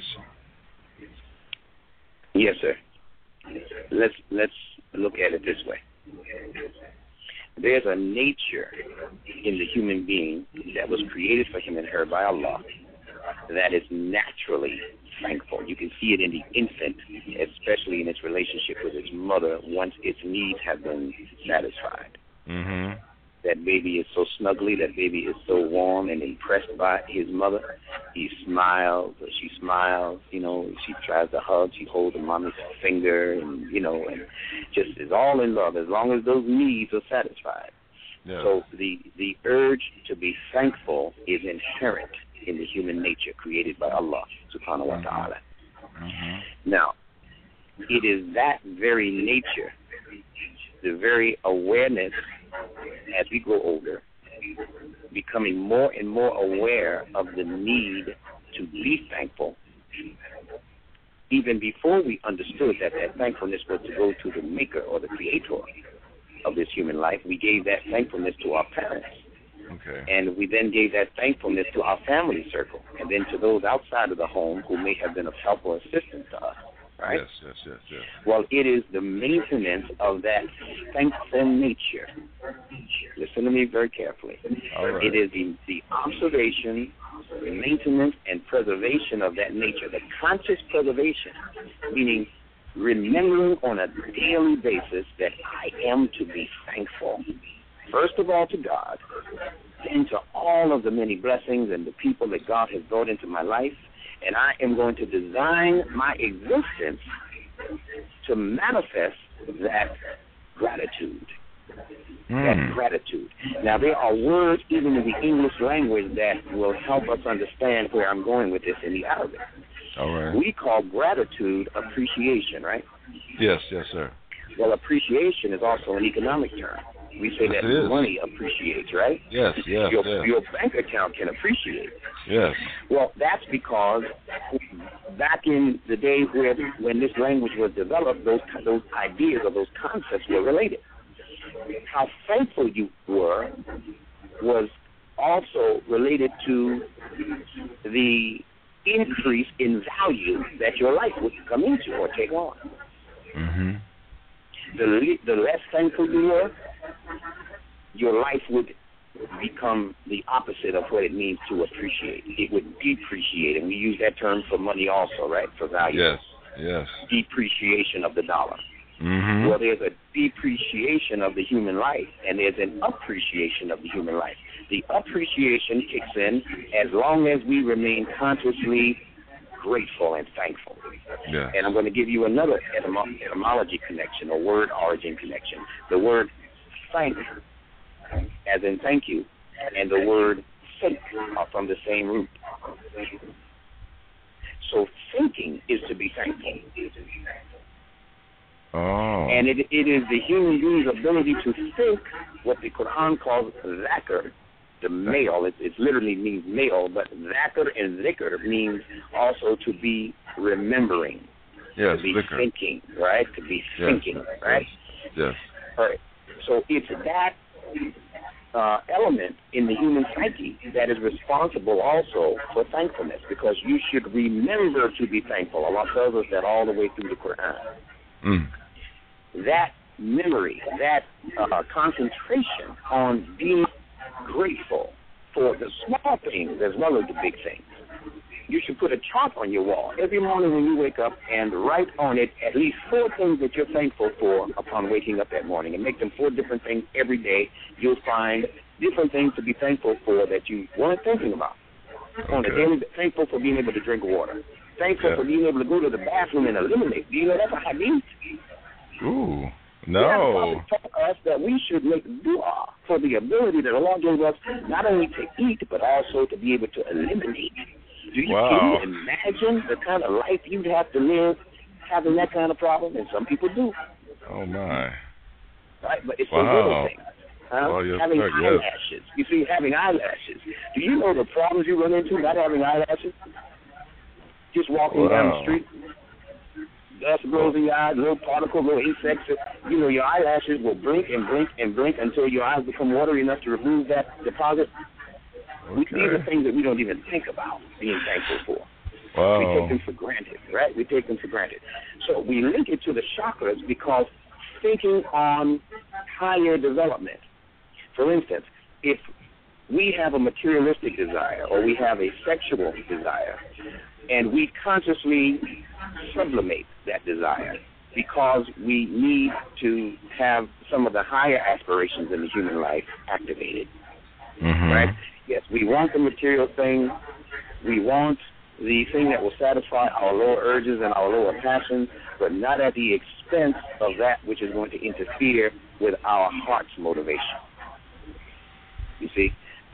Yes, sir. Let's look at it this way. There's a nature in the human being that was created for him and her by Allah that is naturally thankful. You can see it in the infant, especially in its relationship with its mother once its needs have been satisfied. Mm-hmm. That baby is so snuggly, that baby is so warm and impressed by his mother. He smiles, or she smiles, she tries to hug, she holds her mommy's finger, and just is all in love as long as those needs are satisfied. Yeah. So the urge to be thankful is inherent in the human nature created by Allah subhanahu wa ta'ala. Mm-hmm. Now, it is that very nature, the very awareness as we grow older, becoming more and more aware of the need to be thankful. Even before we understood that thankfulness was to go to the maker or the creator of this human life, we gave that thankfulness to our parents. Okay. And we then gave that thankfulness to our family circle, and then to those outside of the home who may have been of help or assistance to us. Right? Yes. Well, it is the maintenance of that thankful nature. Listen to me very carefully. All right. It is the observation, maintenance, and preservation of that nature, the conscious preservation, meaning remembering on a daily basis that I am to be thankful, first of all to God, then to all of the many blessings and the people that God has brought into my life. And I am going to design my existence to manifest that gratitude. That gratitude. Now, there are words even in the English language that will help us understand where I'm going with this in the Arabic. All right. We call gratitude appreciation, right? Yes, sir. Well, appreciation is also an economic term. We say Yes, that it is. money appreciates, right? Yes. Your bank account can appreciate. Yes. Well, that's because back in the day when this language was developed, those ideas or those concepts were related. How thankful you were was also related to the increase in value that your life would come into or take on. Mm-hmm. The less thankful you were, your life would become the opposite of what it means to appreciate. It would depreciate, and we use that term for money also, right, for value. Yes. Depreciation of the dollar. Mm-hmm. Well, there's a depreciation of the human life, and there's an appreciation of the human life. The appreciation kicks in as long as we remain consciously grateful and thankful. Yeah. And I'm going to give you another etymology connection, or word origin connection. The word thank, as in thank you, and the word think are from the same root. So thinking is to be thankful. Oh. And it is the human being's ability to think what the Quran calls dhakr, the male. It literally means male, but dhakr and dhikr means also to be remembering, Yes, to be dhikr. thinking, right? To be thinking, right? Yes. All right. So it's that element in the human psyche that is responsible also for thankfulness, because you should remember to be thankful. Allah tells us that all the way through the Quran. Mm. That memory, that concentration on being grateful for the small things as well as the big things. You should put a chart on your wall every morning when you wake up and write on it at least 4 things that you're thankful for upon waking up that morning, and make them 4 different things every day. You'll find different things to be thankful for that you weren't thinking about. On a daily, thankful for being able to drink water. Thankful for being able to go to the bathroom and eliminate. Do you know that's a hadith? Ooh. Yeah, No. the Prophet taught us that we should make dua for the ability that Allah gave us not only to eat, but also to be able to eliminate. Can you imagine the kind of life you'd have to live having that kind of problem? And some people do. Oh, my. Right? But it's a little thing. Oh, yes, having sir, yes. eyelashes. You see, having eyelashes. Do you know the problems you run into not having eyelashes? Just walking down the street. Dust blows in your eyes, little particles, little insects. You know, your eyelashes will blink and blink and blink until your eyes become watery enough to remove that deposit. These are things that we don't even think about being thankful for. Wow. We take them for granted, right? We take them for granted. So we link it to the chakras because thinking on higher development. For instance, if we have a materialistic desire or we have a sexual desire, and we consciously sublimate that desire because we need to have some of the higher aspirations in the human life activated. Right? Yes, we want the material thing. We want the thing that will satisfy our lower urges and our lower passions, but not at the expense of that which is going to interfere with our heart's motivation. You see,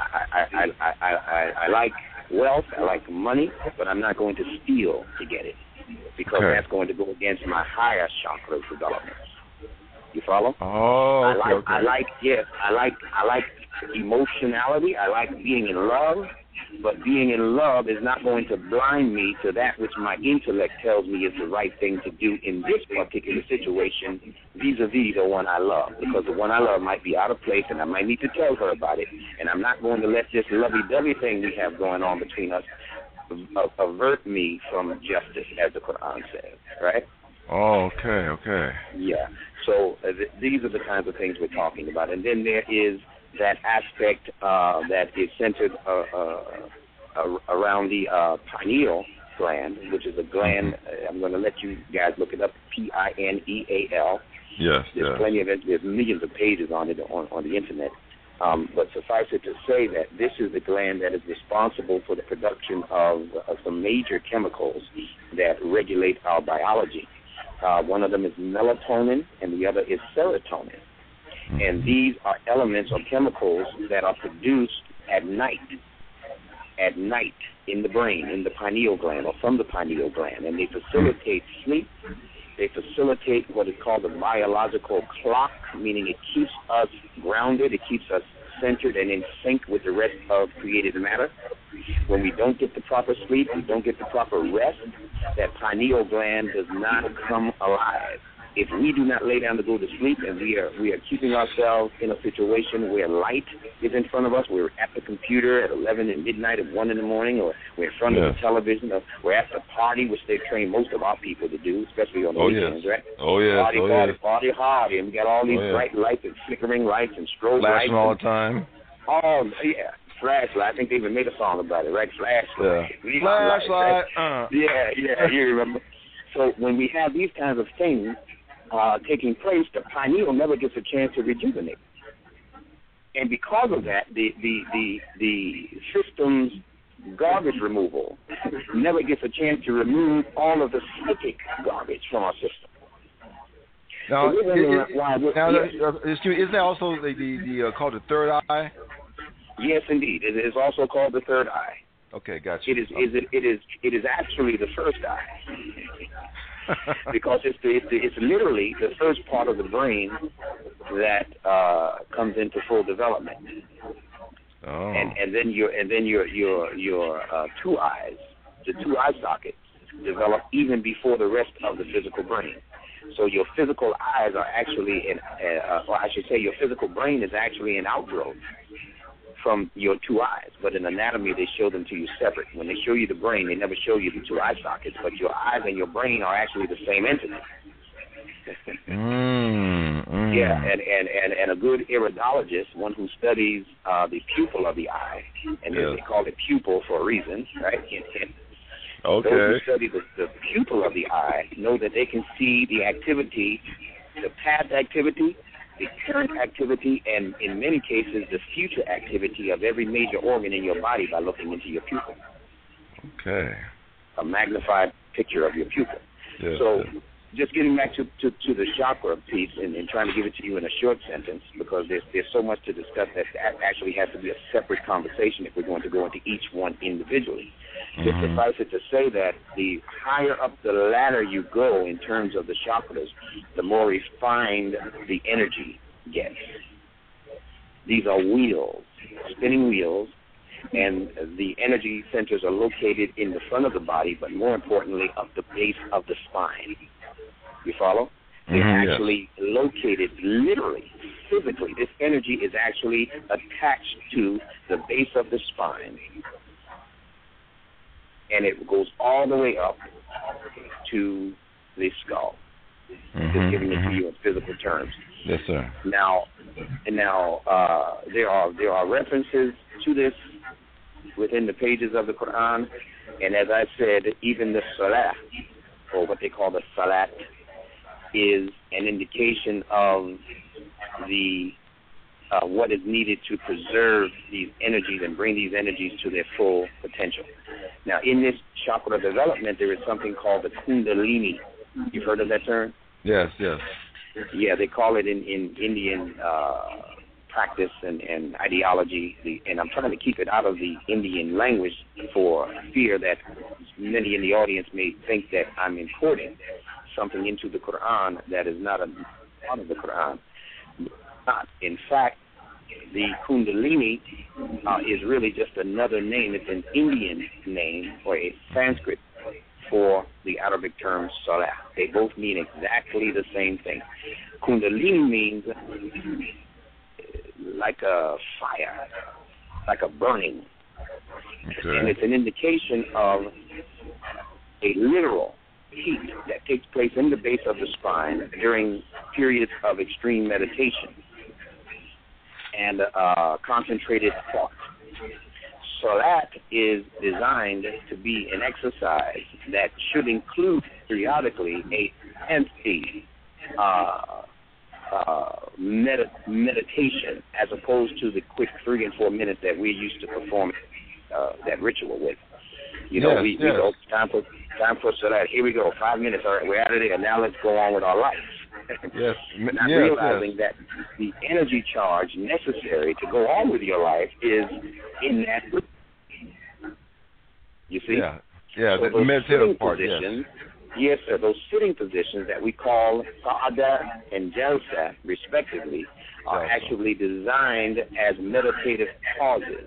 I like wealth, I like money, but I'm not going to steal to get it because that's going to go against my higher chakra development. You follow? Oh, okay. I like emotionality. I like being in love, but being in love is not going to blind me to that which my intellect tells me is the right thing to do in this particular situation vis-a-vis the one I love, because the one I love might be out of place and I might need to tell her about it, and I'm not going to let this lovey-dovey thing we have going on between us avert me from justice, as the Quran says, right? Oh, okay. Yeah. So these are the kinds of things we're talking about. And then there is that aspect that is centered around the pineal gland, which is a gland. I'm going to let you guys look it up, Pineal. Yes. There's plenty of it. There's millions of pages on it on the Internet. But suffice it to say that this is the gland that is responsible for the production of some major chemicals that regulate our biology. One of them is melatonin, and the other is serotonin. And these are elements or chemicals that are produced at night in the brain, in the pineal gland, or from the pineal gland. And they facilitate sleep. They facilitate what is called the biological clock, meaning it keeps us grounded, it keeps us centered and in sync with the rest of created matter. When we don't get the proper sleep, we don't get the proper rest, that pineal gland does not come alive. If we do not lay down to go to sleep and we are keeping ourselves in a situation where light is in front of us, we're at the computer at 11 at midnight, at 1 in the morning, or we're in front of the television, or we're at the party, which they've trained most of our people to do, especially on the weekends, right? Party hard, and we got all these bright lights and flickering lights and strobe lights. Flashing all the time. Oh, yeah. Flashlight. I think they even made a song about it, right? Flashlight. Yeah. Flashlight. Right? Yeah, you remember. So when we have these kinds of things taking place, the pineal never gets a chance to rejuvenate. And because of that, the system's garbage removal never gets a chance to remove all of the psychic garbage from our system. Now, isn't that also the called the third eye? Yes, indeed. It is also called the third eye. Okay, gotcha. It is actually the first eye, because it's literally the first part of the brain that comes into full development. Oh. And then your two eyes, the two eye sockets, develop even before the rest of the physical brain. So your physical eyes are actually your physical brain is actually an outgrowth from your two eyes. But in anatomy, they show them to you separate. When they show you the brain, they never show you the two eye sockets, but your eyes and your brain are actually the same entity. Yeah, and a good iridologist, one who studies the pupil of the eye, and they call it pupil for a reason, right? Okay. Those who study the pupil of the eye know that they can see the activity, the past activity, the current activity, and in many cases, the future activity of every major organ in your body by looking into your pupil. Okay. A magnified picture of your pupil. Yes, so just getting back to the chakra piece and trying to give it to you in a short sentence, because there's so much to discuss that actually has to be a separate conversation if we're going to go into each one individually. Just suffice it to say that the higher up the ladder you go in terms of the chakras, the more refined the energy gets. These are wheels, spinning wheels, and the energy centers are located in the front of the body, but more importantly, up the base of the spine. You follow? They're actually located literally, physically. This energy is actually attached to the base of the spine, and it goes all the way up to the skull. Just giving it to you in physical terms. Yes, sir. Now, there are references to this within the pages of the Quran, and as I said, even the salah, or what they call the salat, is an indication of the what is needed to preserve these energies and bring these energies to their full potential. Now, in this chakra development, there is something called the Kundalini. You've heard of that term? Yes, yes. Yeah, they call it in Indian practice and ideology, and I'm trying to keep it out of the Indian language for fear that many in the audience may think that I'm importing something into the Quran that is not a part of the Quran. In fact, the Kundalini is really just another name. It's an Indian name or a Sanskrit for the Arabic term salah. They both mean exactly the same thing. Kundalini means like a fire, like a burning. Okay. And it's an indication of a literal heat that takes place in the base of the spine during periods of extreme meditation and concentrated thought. Salat is designed to be an exercise that should include periodically a empty meditation, as opposed to the quick 3 and 4 minutes that we're used to perform that ritual with. You know, we go, time for salat. Here we go, 5 minutes. All right, we're out of there. Now let's go on with our life. Yes. Not realizing that the energy charge necessary to go on with your life is in that. You see? Yeah, so the meditative part, positions, yes, sir, those sitting positions that we call Qa'ada and Jalsa, respectively, are actually designed as meditative pauses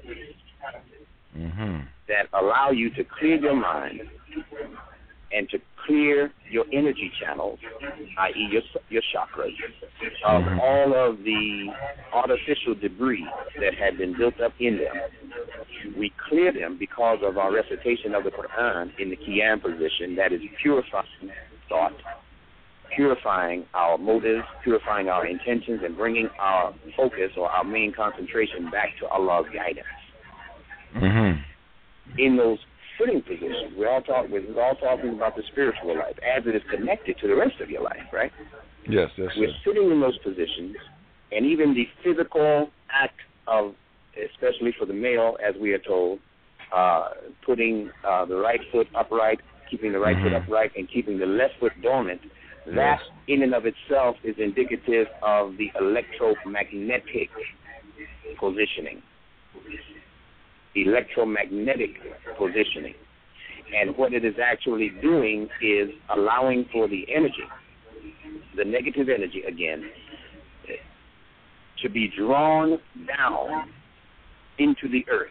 that allow you to clear your mind and to clear your energy channels, i.e. your chakras, of all of the artificial debris that had been built up in them. We clear them because of our recitation of the Quran in the Qiyam position, that is purifying thought, purifying our motives, purifying our intentions, and bringing our focus or our main concentration back to Allah's guidance. In those sitting positions, we're all talking about the spiritual life as it is connected to the rest of your life, right? Yes. We're sitting in those positions, and even the physical act of, especially for the male, as we are told, putting the right foot upright, keeping the right foot upright, and keeping the left foot dormant, that in and of itself is indicative of the electromagnetic positioning. Electromagnetic positioning. And what it is actually doing is allowing for the energy, the negative energy again, to be drawn down into the earth.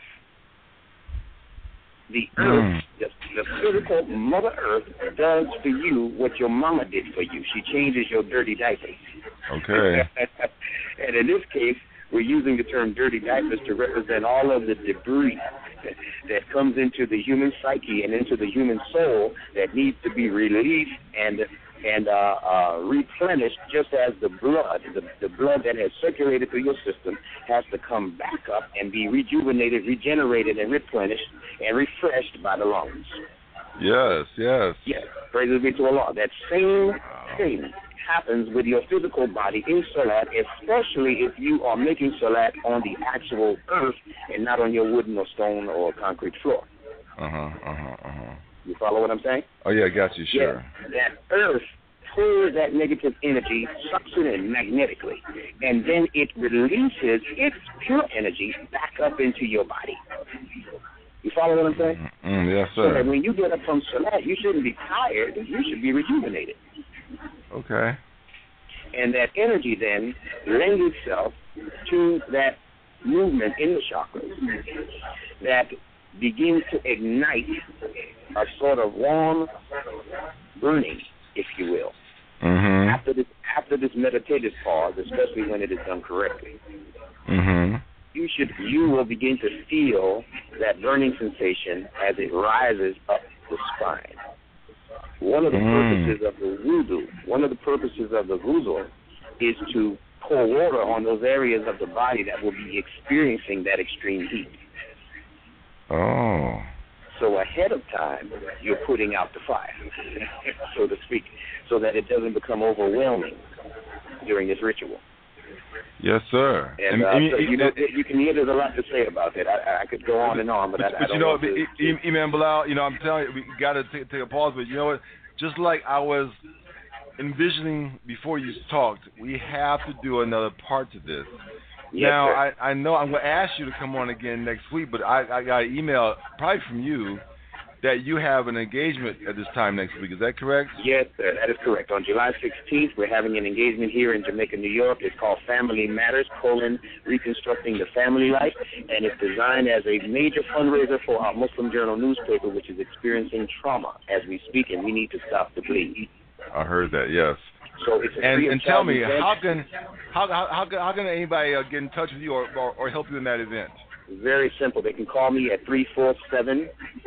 The earth, the physical Mother Earth, does for you what your mama did for you. She changes your dirty diapers. Okay. And in this case, we're using the term dirty diapers to represent all of the debris that comes into the human psyche and into the human soul that needs to be released and replenished, just as the blood that has circulated through your system has to come back up and be rejuvenated, regenerated, and replenished and refreshed by the lungs. Yes. Yes, praise be to Allah. That same thing happens with your physical body in salat, especially if you are making salat on the actual earth and not on your wooden or stone or concrete floor. You follow what I'm saying? Oh, yeah, I got you, sure. Yeah, that earth pulls that negative energy, sucks it in magnetically, and then it releases its pure energy back up into your body. You follow what I'm saying? Yes, sir. So that when you get up from salat, you shouldn't be tired. You should be rejuvenated. Okay. And that energy then lends itself to that movement in the chakras that begins to ignite a sort of warm burning, if you will. After this meditative pause, especially when it is done correctly, you will begin to feel that burning sensation as it rises up the spine. One of the purposes of the wudu is to pour water on those areas of the body that will be experiencing that extreme heat. Oh. So ahead of time, you're putting out the fire, so to speak, so that it doesn't become overwhelming during this ritual. Yes, sir. And so, you can hear there's a lot to say about that. I could go on and on, but I don't know. Imam Bilal, I'm telling you, we got to take a pause, but you know what? Just like I was envisioning before you talked, we have to do another part to this. Yes, now, sir. I know I'm going to ask you to come on again next week, but I got an email probably from you that you have an engagement at this time next week. Is that correct? Yes, sir. That is correct. On July 16th, we're having an engagement here in Jamaica, New York. It's called Family Matters, Reconstructing the Family Life, and it's designed as a major fundraiser for our Muslim Journal newspaper, which is experiencing trauma as we speak, and we need to stop the bleed. I heard that, yes. So it's a and tell me, event. how can anybody get in touch with you or help you in that event? Very simple. They can call me at 347-739-5826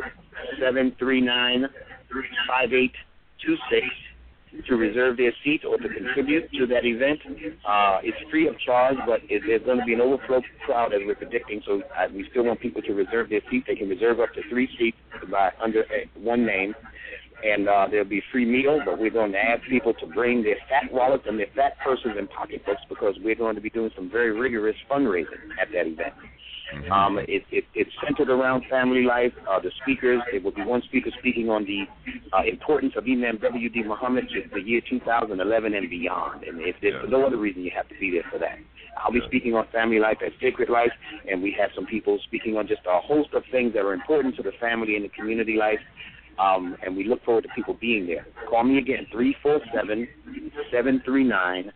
to reserve their seat or to contribute to that event. It's free of charge, but there's going to be an overflow crowd as we're predicting, so we still want people to reserve their seats. They can reserve up to 3 seats under one name. And there'll be a free meal, but we're going to ask people to bring their fat wallets and their fat purses and pocketbooks because we're going to be doing some very rigorous fundraising at that event. Mm-hmm. It's centered around family life. The speakers, there will be one speaker speaking on the importance of Imam W.D. Muhammad to the year 2011 and beyond. And there's no other reason you have to be there for that. I'll be speaking on family life as sacred life, and we have some people speaking on just a host of things that are important to the family and the community life. And we look forward to people being there. Call me again, 347-739-5826,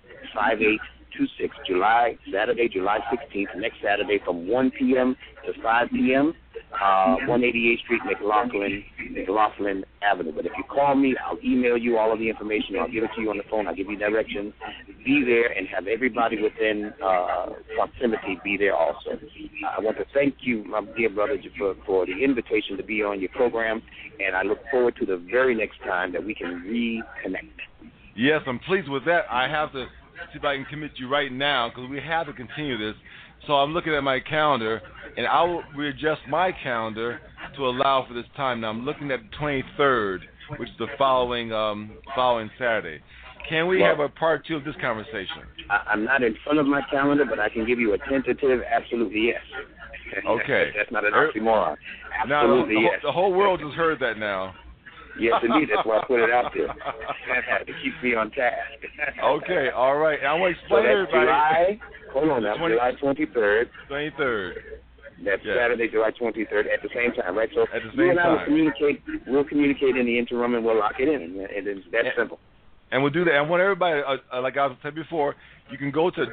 Saturday, July 16th, next Saturday from 1 p.m. to 5 p.m., 188th Street, McLaughlin Avenue. But if you call me, I'll email you all of the information. I'll give it to you on the phone. I'll give you directions. Be there and have everybody within proximity be there also. I want to thank you, my dear brother, for the invitation to be on your program, and I look forward to the very next time that we can reconnect. Yes, I'm pleased with that. I have to see if I can commit you right now because we have to continue this. So I'm looking at my calendar, and I will readjust my calendar to allow for this time. Now I'm looking at the 23rd, which is the following Saturday. Can we have a part 2 of this conversation? I'm not in front of my calendar, but I can give you a tentative absolutely yes. Okay. That's not an oxymoron. Absolutely now, yes. The whole world has heard that now. Yes, indeed. That's why I put it out there. It keeps me on task. Okay, all right. And I want to explain so that's everybody. July 23rd. 23rd. That's Saturday, July 23rd at the same time, right? So at the same you and I time. We'll communicate in the interim, and we'll lock it in, and it's that simple. And we'll do that. And I want everybody, like I said before, you can go to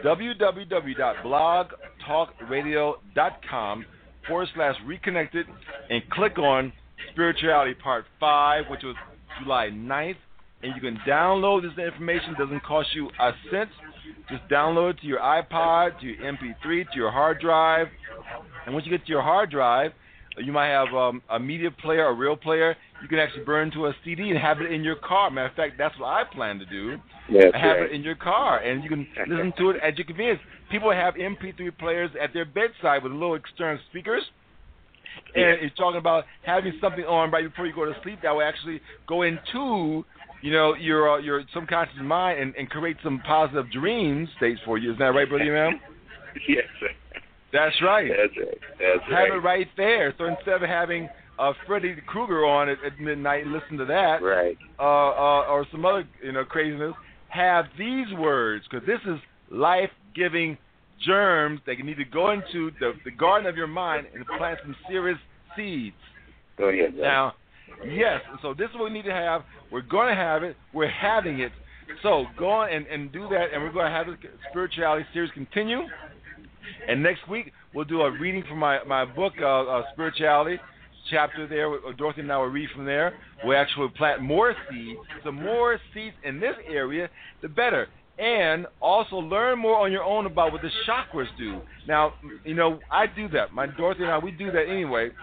www.blogtalkradio.com/reconnected and click on Spirituality Part 5, which was July 9th. And you can download this information. It doesn't cost you a cent. Just download it to your iPod, to your MP3, to your hard drive. And once you get to your hard drive, you might have a media player, a real player. You can actually burn to a CD and have it in your car. Matter of fact, that's what I plan to do. Have it in your car, and you can listen to it at your convenience. People have MP3 players at their bedside with little external speakers. And it's talking about having something on right before you go to sleep that will actually go into, your subconscious mind and create some positive dream states for you. Isn't that right, Brother Imam? Yes, sir. That's right. That's right. Have it right there. So instead of having Freddy Krueger on at midnight, listen to that. Right. Or some other craziness. Have these words, because this is life-giving germs that you need to go into the garden of your mind and plant some serious seeds. Go ahead. Now, yes. So this is what we need to have. We're going to have it. We're having it. So go on and do that, and we're going to have the spirituality series continue. And next week, we'll do a reading from my book, Spirituality, chapter there. Dorothy and I will read from there. We'll actually plant more seeds. The more seeds in this area, the better. And also learn more on your own about what the chakras do. Now, I do that. My Dorothy and I, we do that anyway.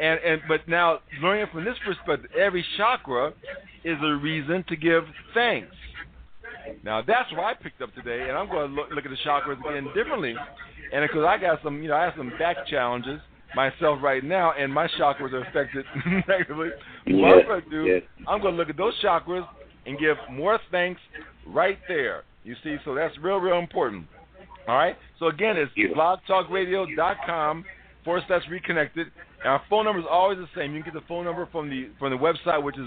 But now learning from this perspective, every chakra is a reason to give thanks. Now that's what I picked up today, and I'm going to look at the chakras again differently. And because I got some, I have some back challenges myself right now, and my chakras are affected negatively. What I'm going to do, I'm going to look at those chakras and give more thanks right there. You see, so that's real important. All right. So again, it's blogtalkradio.com/reconnected. And our phone number is always the same. You can get the phone number from the website, which is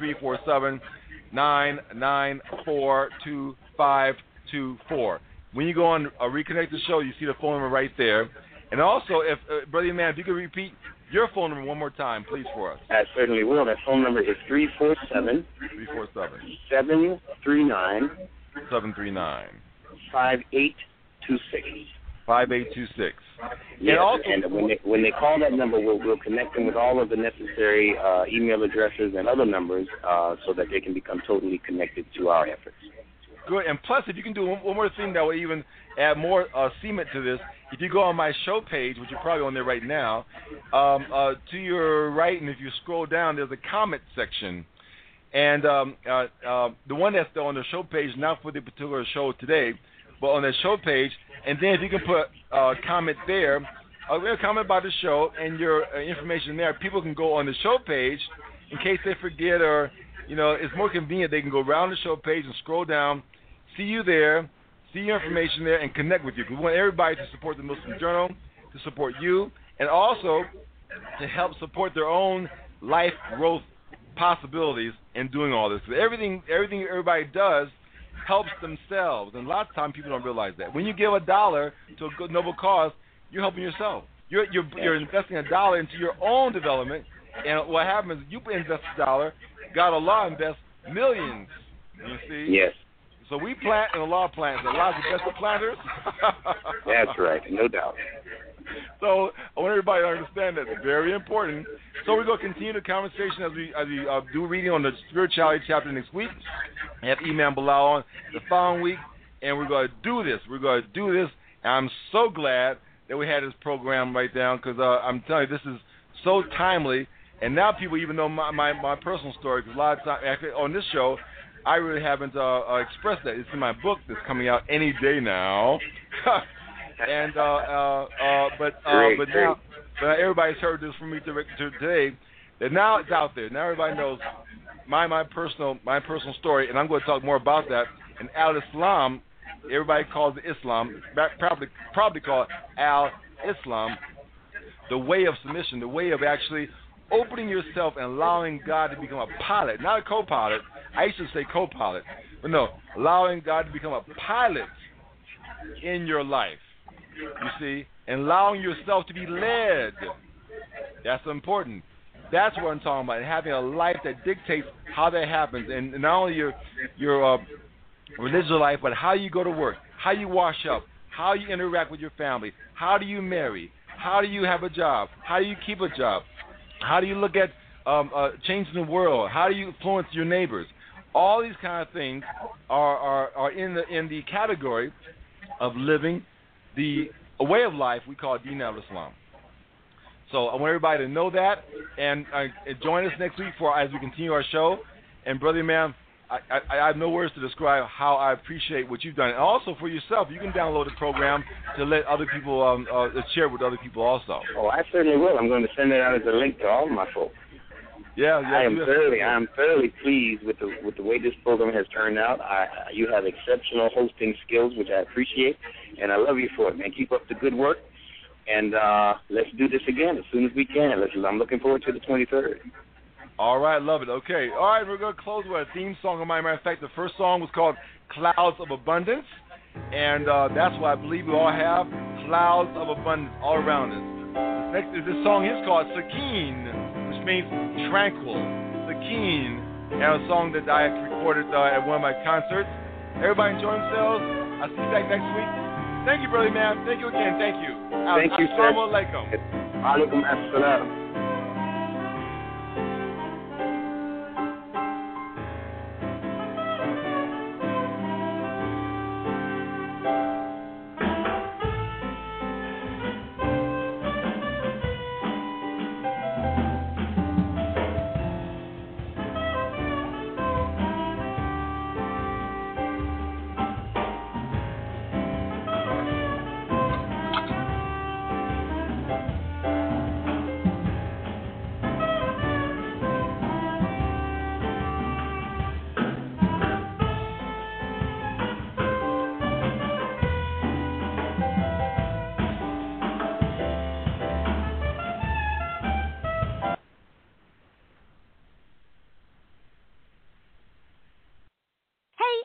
1-347-994-2524. When you go on a Reconnected show, you see the phone number right there. And also, if Brother Man, if you could repeat your phone number one more time, please, for us. I certainly will. That phone number is 347 739 5826. 5826. Yes, and when they call that number, we'll connect them with all of the necessary email addresses and other numbers so that they can become totally connected to our efforts. Good. And plus, if you can do one more thing that will even add more cement to this, if you go on my show page, which you're probably on there right now, to your right, and if you scroll down, there's a comment section. And the one that's on the show page, not for the particular show today, but on the show page, and then if you can put a comment there, a comment about the show and your information there, people can go on the show page in case they forget or, it's more convenient. They can go around the show page and scroll down, see you there, see your information there, and connect with you. We want everybody to support the Muslim Journal, to support you, and also to help support their own life growth possibilities in doing all this. Everything everybody does helps themselves, and a lot of times people don't realize that. When you give $1 to a good noble cause, you're helping yourself. You're investing $1 into your own development, and what happens is you invest $1, God Allah invests millions. You see? Yes. So we plant and Allah plants. Allah's the best of planters. That's right, no doubt. So I want everybody to understand that. It's very important. So we're going to continue the conversation as we do reading on the spirituality chapter next week. I have Imam Bilal on the following week, and we're going to do this. And I'm so glad that we had this program right down because I'm telling you, this is so timely. And now people even know my personal story because a lot of times on this show, I really haven't expressed that. It's in my book that's coming out any day now. And but now everybody's heard this from me today. That now it's out there. Now everybody knows my personal story, and I'm going to talk more about that. And Al-Islam, everybody calls it Islam, probably call it Al-Islam, the way of submission, the way of actually opening yourself and allowing God to become a pilot, not a co-pilot. I used to say co-pilot, but no, allowing God to become a pilot in your life, you see, and allowing yourself to be led. That's important. That's what I'm talking about, having a life that dictates how that happens, and not only your religious life, but how you go to work, how you wash up, how you interact with your family, how do you marry, how do you have a job, how do you keep a job, how do you look at changing the world, how do you influence your neighbors. All these kind of things are in the category of living a way of life we call Deen al-Islam. So I want everybody to know that, and join us next week as we continue our show. And Brother Imam, I have no words to describe how I appreciate what you've done. And also for yourself, you can download the program to let other people share with other people also. Oh, I certainly will. I'm going to send it out as a link to all of my folks. Yeah, I am thoroughly pleased with the way this program has turned out. You have exceptional hosting skills, which I appreciate, and I love you for it, man. Keep up the good work, and let's do this again as soon as we can. I'm looking forward to the 23rd. All right, love it. Okay, all right, we're going to close with a theme song. As a matter of fact, the first song was called Clouds of Abundance, and that's what I believe we all have, clouds of abundance all around us. This song is called Sakeen, which means tranquil, Sakeen, and a song that I recorded at one of my concerts. Everybody enjoy themselves. I'll see you back next week. Thank you, Brother Man. Thank you again. Thank you. Thank you, sir. Assalamu alaikum. Alaikum assalam.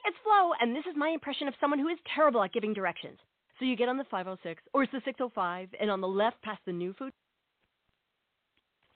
It's Flo, and this is my impression of someone who is terrible at giving directions. So you get on the 506, or it's the 605, and on the left past the new food